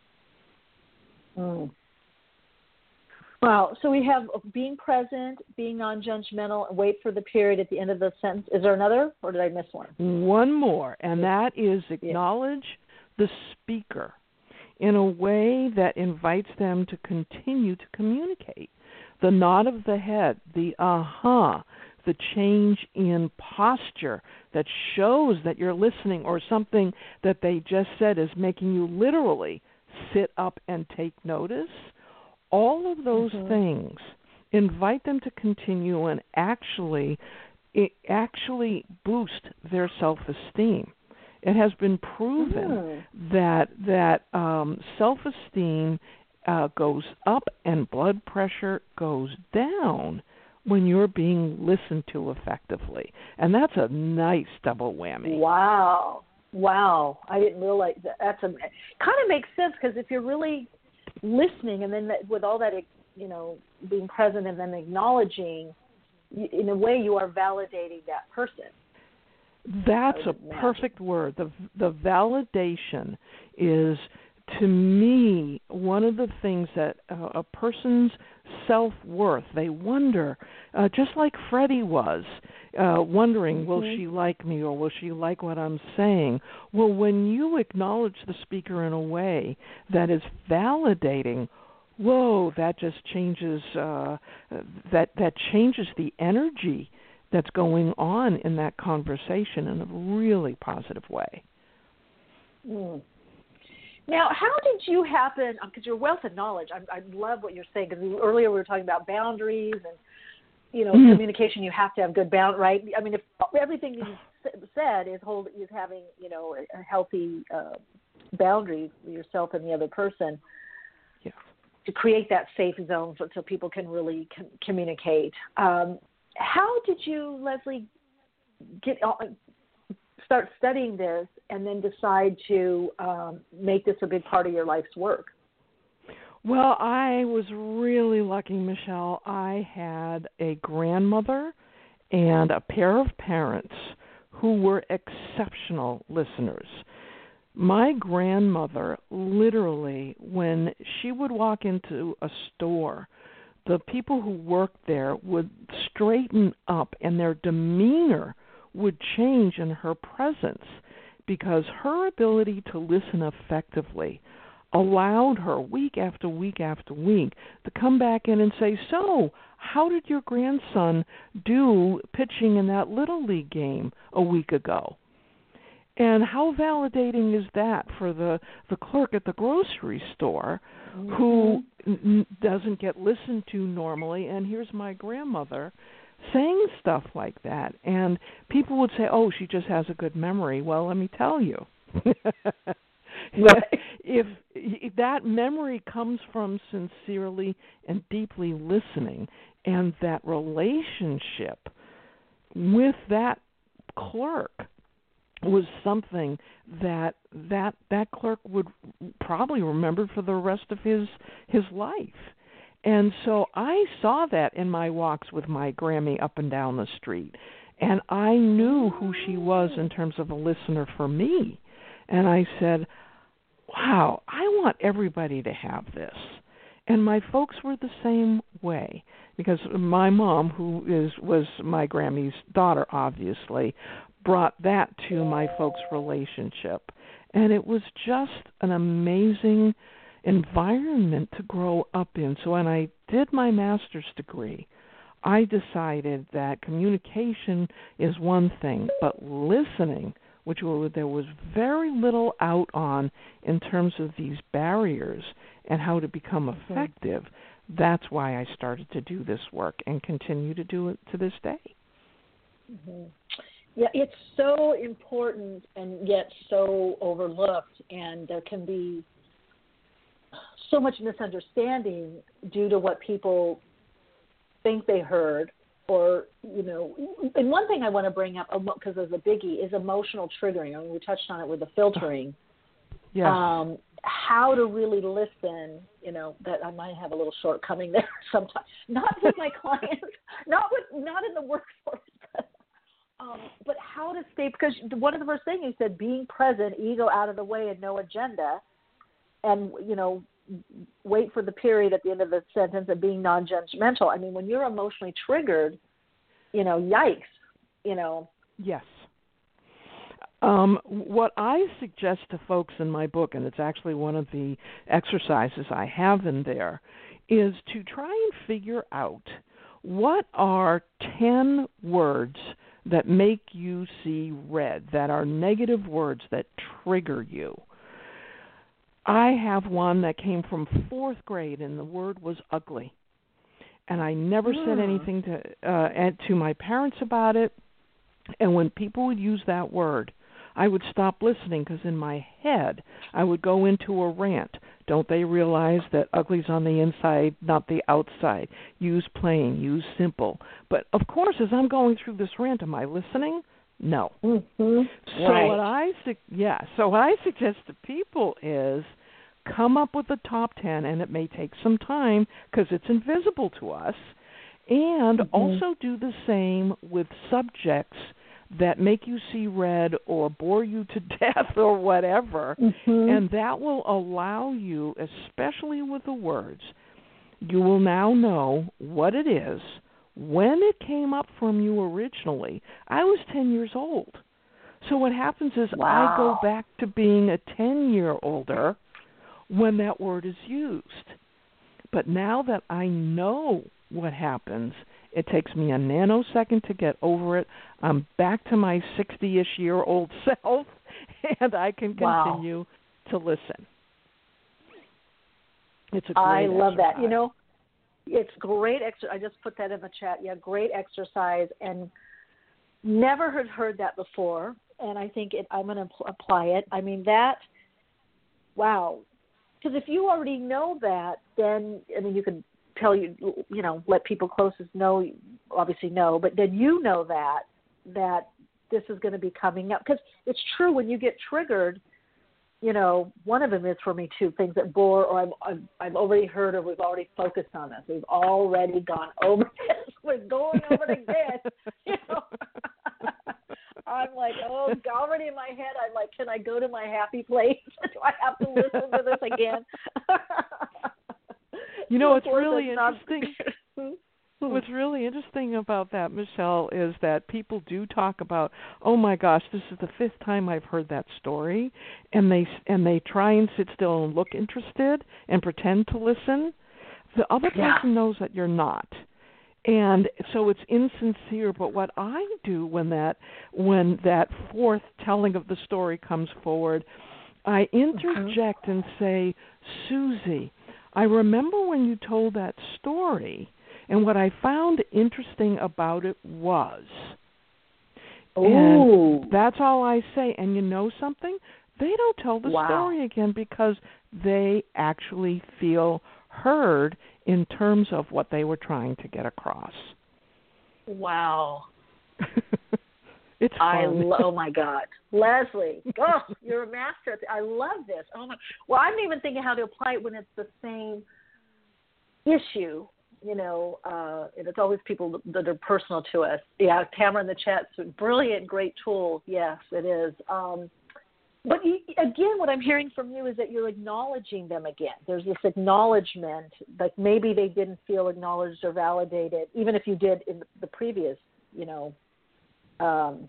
Mm. Wow. So we have being present, being non-judgmental, and wait for the period at the end of the sentence. Is there another, or did I miss one? One more, and that is acknowledge yeah. the speaker in a way that invites them to continue to communicate. The nod of the head, the uh-huh, the change in posture that shows that you're listening, or something that they just said is making you literally sit up and take notice. All of those mm-hmm. things invite them to continue and actually it actually boost their self-esteem. It has been proven mm. that that um, self-esteem uh, goes up and blood pressure goes down when you're being listened to effectively. And that's a nice double whammy. Wow. Wow. I didn't realize that. That's a, it kind of makes sense, because if you're really listening and then that, with all that, you know, being present and then acknowledging, in a way you are validating that person. That's a perfect word. The the validation is, to me, one of the things that uh, a person's self-worth, they wonder, uh, just like Freddie was, uh, wondering, mm-hmm. will she like me, or will she like what I'm saying? Well, when you acknowledge the speaker in a way that is validating, whoa, that just changes, uh, that, that changes the energy that's going on in that conversation in a really positive way. Mm. Now, how did you happen, because your wealth of knowledge, I, I love what you're saying, because earlier we were talking about boundaries and, you know, mm. communication, you have to have good bound, right? I mean, if everything you said is hold, is having, you know, a healthy uh, boundary for yourself and the other person, yeah. to create that safe zone so, so people can really com- communicate. Um, how did you, Leslie, get start studying this and then decide to um, make this a big part of your life's work? Well, I was really lucky, Michelle. I had a grandmother and a pair of parents who were exceptional listeners. My grandmother, literally, when she would walk into a store, the people who worked there would straighten up and their demeanor would change in her presence, because her ability to listen effectively allowed her week after week after week to come back in and say, so how did your grandson do pitching in that Little League game a week ago? And how validating is that for the, the clerk at the grocery store mm-hmm. who n- doesn't get listened to normally, and here's my grandmother saying stuff like that. And people would say, oh, she just has a good memory. Well, let me tell you. if, if that memory comes from sincerely and deeply listening, and that relationship with that clerk was something that that that clerk would probably remember for the rest of his his life. And so I saw that in my walks with my Grammy up and down the street, and I knew who she was in terms of a listener for me. And I said, wow, I want everybody to have this. And my folks were the same way, because my mom, who is was my Grammy's daughter, obviously, brought that to my folks' relationship. And it was just an amazing environment to grow up in. So when I did my master's degree, I decided that communication is one thing, but listening, which there was very little out on in terms of these barriers and how to become effective, that's why I started to do this work and continue to do it to this day. Mm-hmm. Yeah, it's so important and yet so overlooked, and there can be so much misunderstanding due to what people think they heard, or, you know, and one thing I want to bring up, because there's a biggie, is emotional triggering. I mean, we touched on it with the filtering. Yes. Um, how to really listen, you know, that I might have a little shortcoming there sometimes. Not with my clients, not with, not in the workforce, but Um, but how to stay, because one of the first things you said, being present, ego out of the way and no agenda, and, you know, wait for the period at the end of the sentence and being non-judgmental. I mean, when you're emotionally triggered, you know, yikes, you know. Yes. Um, what I suggest to folks in my book, and it's actually one of the exercises I have in there, is to try and figure out what are ten words that make you see red, that are negative words that trigger you. I have one that came from fourth grade, and the word was ugly. And I never mm. said anything to uh, to my parents about it. And when people would use that word, I would stop listening, because in my head I would go into a rant. Don't they realize that ugly's on the inside, not the outside? Use plain, use simple. But, of course, as I'm going through this rant, am I listening? No. Mm-hmm. So right. what I su- yeah, so what I suggest to people is come up with the top ten, and it may take some time because it's invisible to us, and mm-hmm. also do the same with subjects that make you see red or bore you to death or whatever, mm-hmm. and that will allow you, especially with the words, you will now know what it is, when it came up from you originally. I was ten years old. So what happens is wow. I go back to being a ten-year-older when that word is used. But now that I know what happens, it takes me a nanosecond to get over it. I'm back to my sixty-ish-year-old self, and I can continue wow. to listen. It's a great I love exercise. that. You know, it's great. Ex- I just put that in the chat. Yeah, great exercise, and never had heard that before, and I think it, I'm going to pl- apply it. I mean, that, wow. Because if you already know that, then, I mean, you can tell you, you know, let people closest know, obviously know, but then you know that, that this is going to be coming up. Because it's true, when you get triggered, you know, one of them is for me too, things that bore, or I've, I've, I've already heard, or we've already focused on this. We've already gone over this. We're going over it again. You know? I'm like, oh, already in my head, I'm like, can I go to my happy place? Do I have to listen to this again? You know, it's really interesting. what's really interesting about that, Michelle, is that people do talk about, oh my gosh, this is the fifth time I've heard that story, and they and they try and sit still and look interested and pretend to listen. The other Yeah. person knows that you're not. And so it's insincere, but what I do when that when that fourth telling of the story comes forward, I interject mm-hmm. and say, Susie, I remember when you told that story, and what I found interesting about it was, Ooh. and that's all I say. And you know something? They don't tell the wow. story again because they actually feel heard in terms of what they were trying to get across. Wow. It's fun. I lo- oh my God, Leslie, oh, you're a master. I love this. Oh my. Well, I'm even thinking how to apply it when it's the same issue. You know, uh, and it's always people that are personal to us. Yeah, Tamara in the chat, brilliant, great tool. Yes, it is. Um, but you, again, what I'm hearing from you is that you're acknowledging them again. There's this acknowledgement, like maybe they didn't feel acknowledged or validated, even if you did in the previous, you know, um,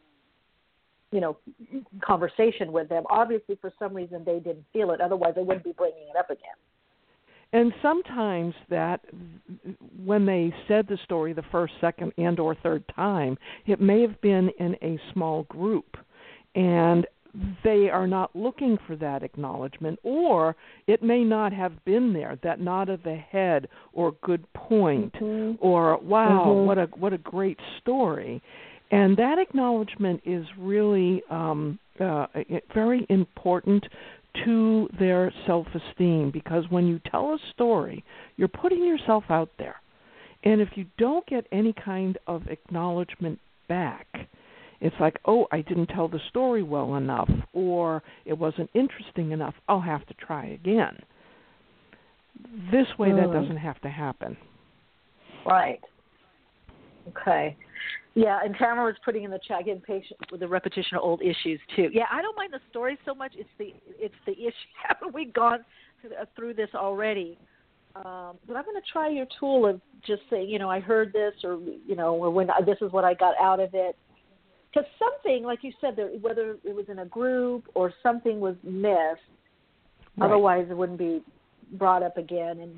you know, conversation with them. Obviously, for some reason, they didn't feel it. Otherwise, they wouldn't be bringing it up again. And sometimes that, when they said the story the first, second, and or third time, it may have been in a small group, and they are not looking for that acknowledgement, or it may not have been there, that nod of the head or good point, mm-hmm. or wow, mm-hmm. what a what a great story. And that acknowledgement is really um, uh, very important to their self-esteem, because when you tell a story, you're putting yourself out there. And if you don't get any kind of acknowledgement back, it's like, oh, I didn't tell the story well enough, or it wasn't interesting enough, I'll have to try again. This way, mm. that doesn't have to happen. Right. Okay. Yeah, and Tamara was putting in the chat, getting patient with the repetition of old issues too. Yeah, I don't mind the story so much. It's the it's the issue. Haven't we gone through, through this already? Um, but I'm going to try your tool of just saying, you know, I heard this, or you know, or when I, this is what I got out of it. Because something, like you said, there, whether it was in a group or something was missed, right. Otherwise it wouldn't be brought up again. And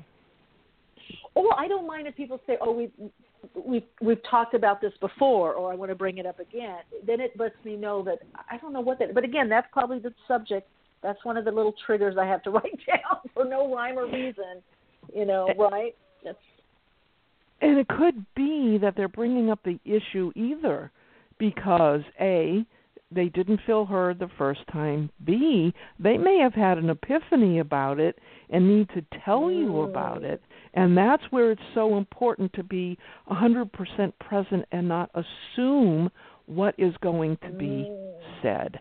or I don't mind if people say, oh, we. We've we've talked about this before, or I want to bring it up again. Then it lets me know that I don't know what that. But again, that's probably the subject. That's one of the little triggers I have to write down for no rhyme or reason. You know, right? That's. And it could be that they're bringing up the issue either because A, they didn't feel heard the first time. B, they may have had an epiphany about it and need to tell mm. you about it. And that's where it's so important to be one hundred percent present and not assume what is going to be mm. said.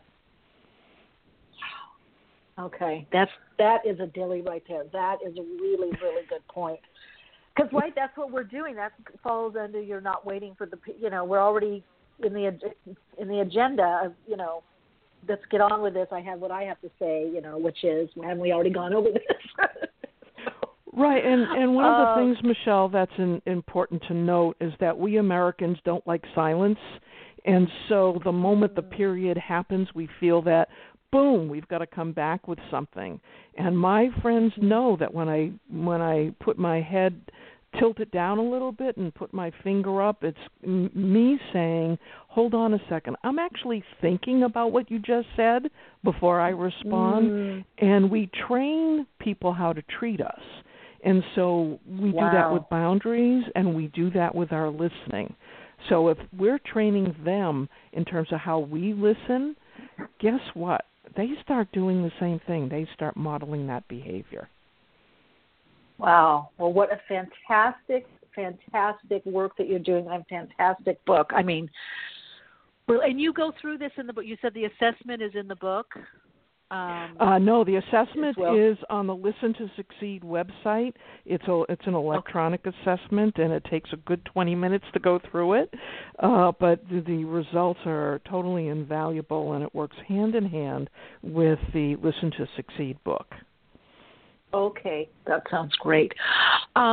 Okay, that's that is a dilly right there. That is a really, really good point. Because right, that's what we're doing. That falls under you're not waiting for the. You know, we're already in the in the agenda of you know, let's get on with this. I have what I have to say. You know, which is haven't we already gone over this? Right, and, and one of the uh, things, Michelle, that's in, important to note is that we Americans don't like silence, and so the moment the period happens, we feel that, boom, we've got to come back with something. And my friends know that when I when I put my head, tilt it down a little bit and put my finger up, it's m- me saying, hold on a second, I'm actually thinking about what you just said before I respond, mm. and we train people how to treat us. And so we wow. do that with boundaries, and we do that with our listening. So if we're training them in terms of how we listen, guess what? They start doing the same thing. They start modeling that behavior. Wow. Well, what a fantastic, fantastic work that you're doing. A fantastic book. I mean, and you go through this in the book. You said the assessment is in the book. Um, uh, no, the assessment well. is on the Listen to Succeed website. It's a it's an electronic okay. assessment, and it takes a good twenty minutes to go through it. Uh, but the, the results are totally invaluable, and it works hand in hand with the Listen to Succeed book. Okay, that sounds great. Um,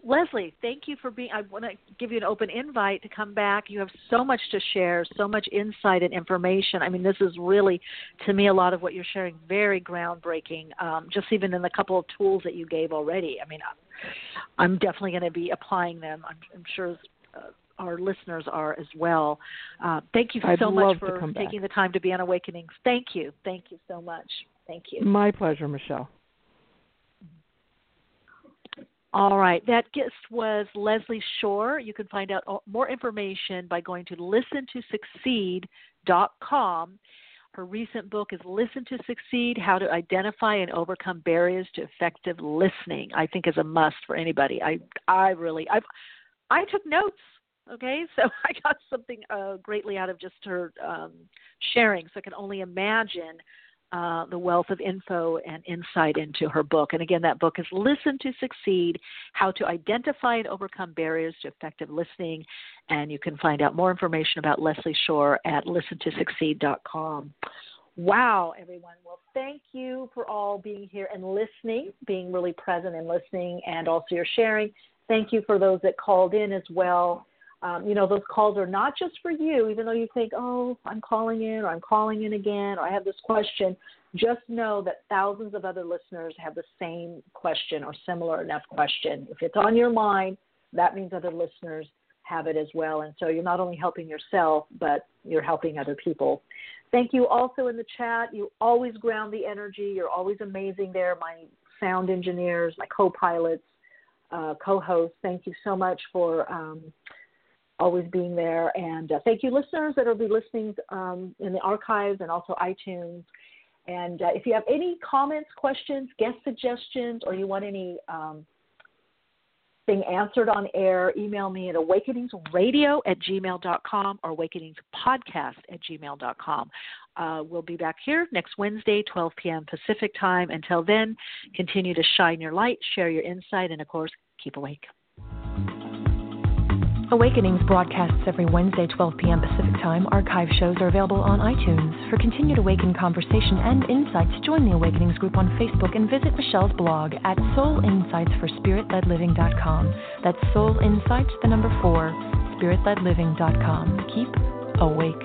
Leslie, thank you for being, I want to give you an open invite to come back. You have so much to share, so much insight and information. I mean, this is really, to me, a lot of what you're sharing, very groundbreaking, um, just even in the couple of tools that you gave already. I mean, I'm, I'm definitely going to be applying them. I'm, I'm sure uh, our listeners are as well. Uh, thank you I'd so love much for to come taking back. the time to be on Awakenings. Thank you. Thank you so much. Thank you. My pleasure, Michelle. All right. That guest was Leslie Shore. You can find out more information by going to listen to succeed dot com. Her recent book is Listen to Succeed, How to Identify and Overcome Barriers to Effective Listening. I think is a must for anybody. I I really, I I took notes, okay? So I got something uh, greatly out of just her um, sharing. So I can only imagine Uh, the wealth of info and insight into her book. And again, that book is Listen to Succeed, How to Identify and Overcome Barriers to Effective Listening. And you can find out more information about Leslie Shore at listen to succeed dot com. Wow, everyone. Well, thank you for all being here and listening, being really present and listening, and also your sharing. Thank you for those that called in as well. Um, you know, those calls are not just for you, even though you think, oh, I'm calling in or I'm calling in again or I have this question. Just know that thousands of other listeners have the same question or similar enough question. If it's on your mind, that means other listeners have it as well. And so you're not only helping yourself, but you're helping other people. Thank you also in the chat. You always ground the energy. You're always amazing there. My sound engineers, my co-pilots, uh, co-hosts, thank you so much for um, always being there. And uh, thank you, listeners that will be listening um, in the archives and also iTunes. And uh, if you have any comments, questions, guest suggestions, or you want any um, thing answered on air, email me at awakeningsradio at gmail dot com or awakeningspodcast at gmail dot com. Uh, we'll be back here next Wednesday, twelve p.m. Pacific time. Until then, continue to shine your light, share your insight, and, of course, keep awake. Awakenings broadcasts every Wednesday, twelve p.m. Pacific Time. Archive shows are available on iTunes. For continued Awaken conversation and insights, join the Awakenings group on Facebook and visit Michelle's blog at soul insights for spirit led living dot com. That's Soul Insights, the number four, spirit led living dot com. Keep awake.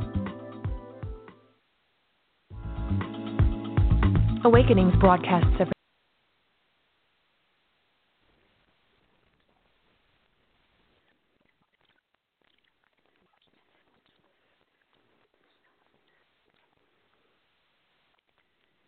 Awakenings broadcasts every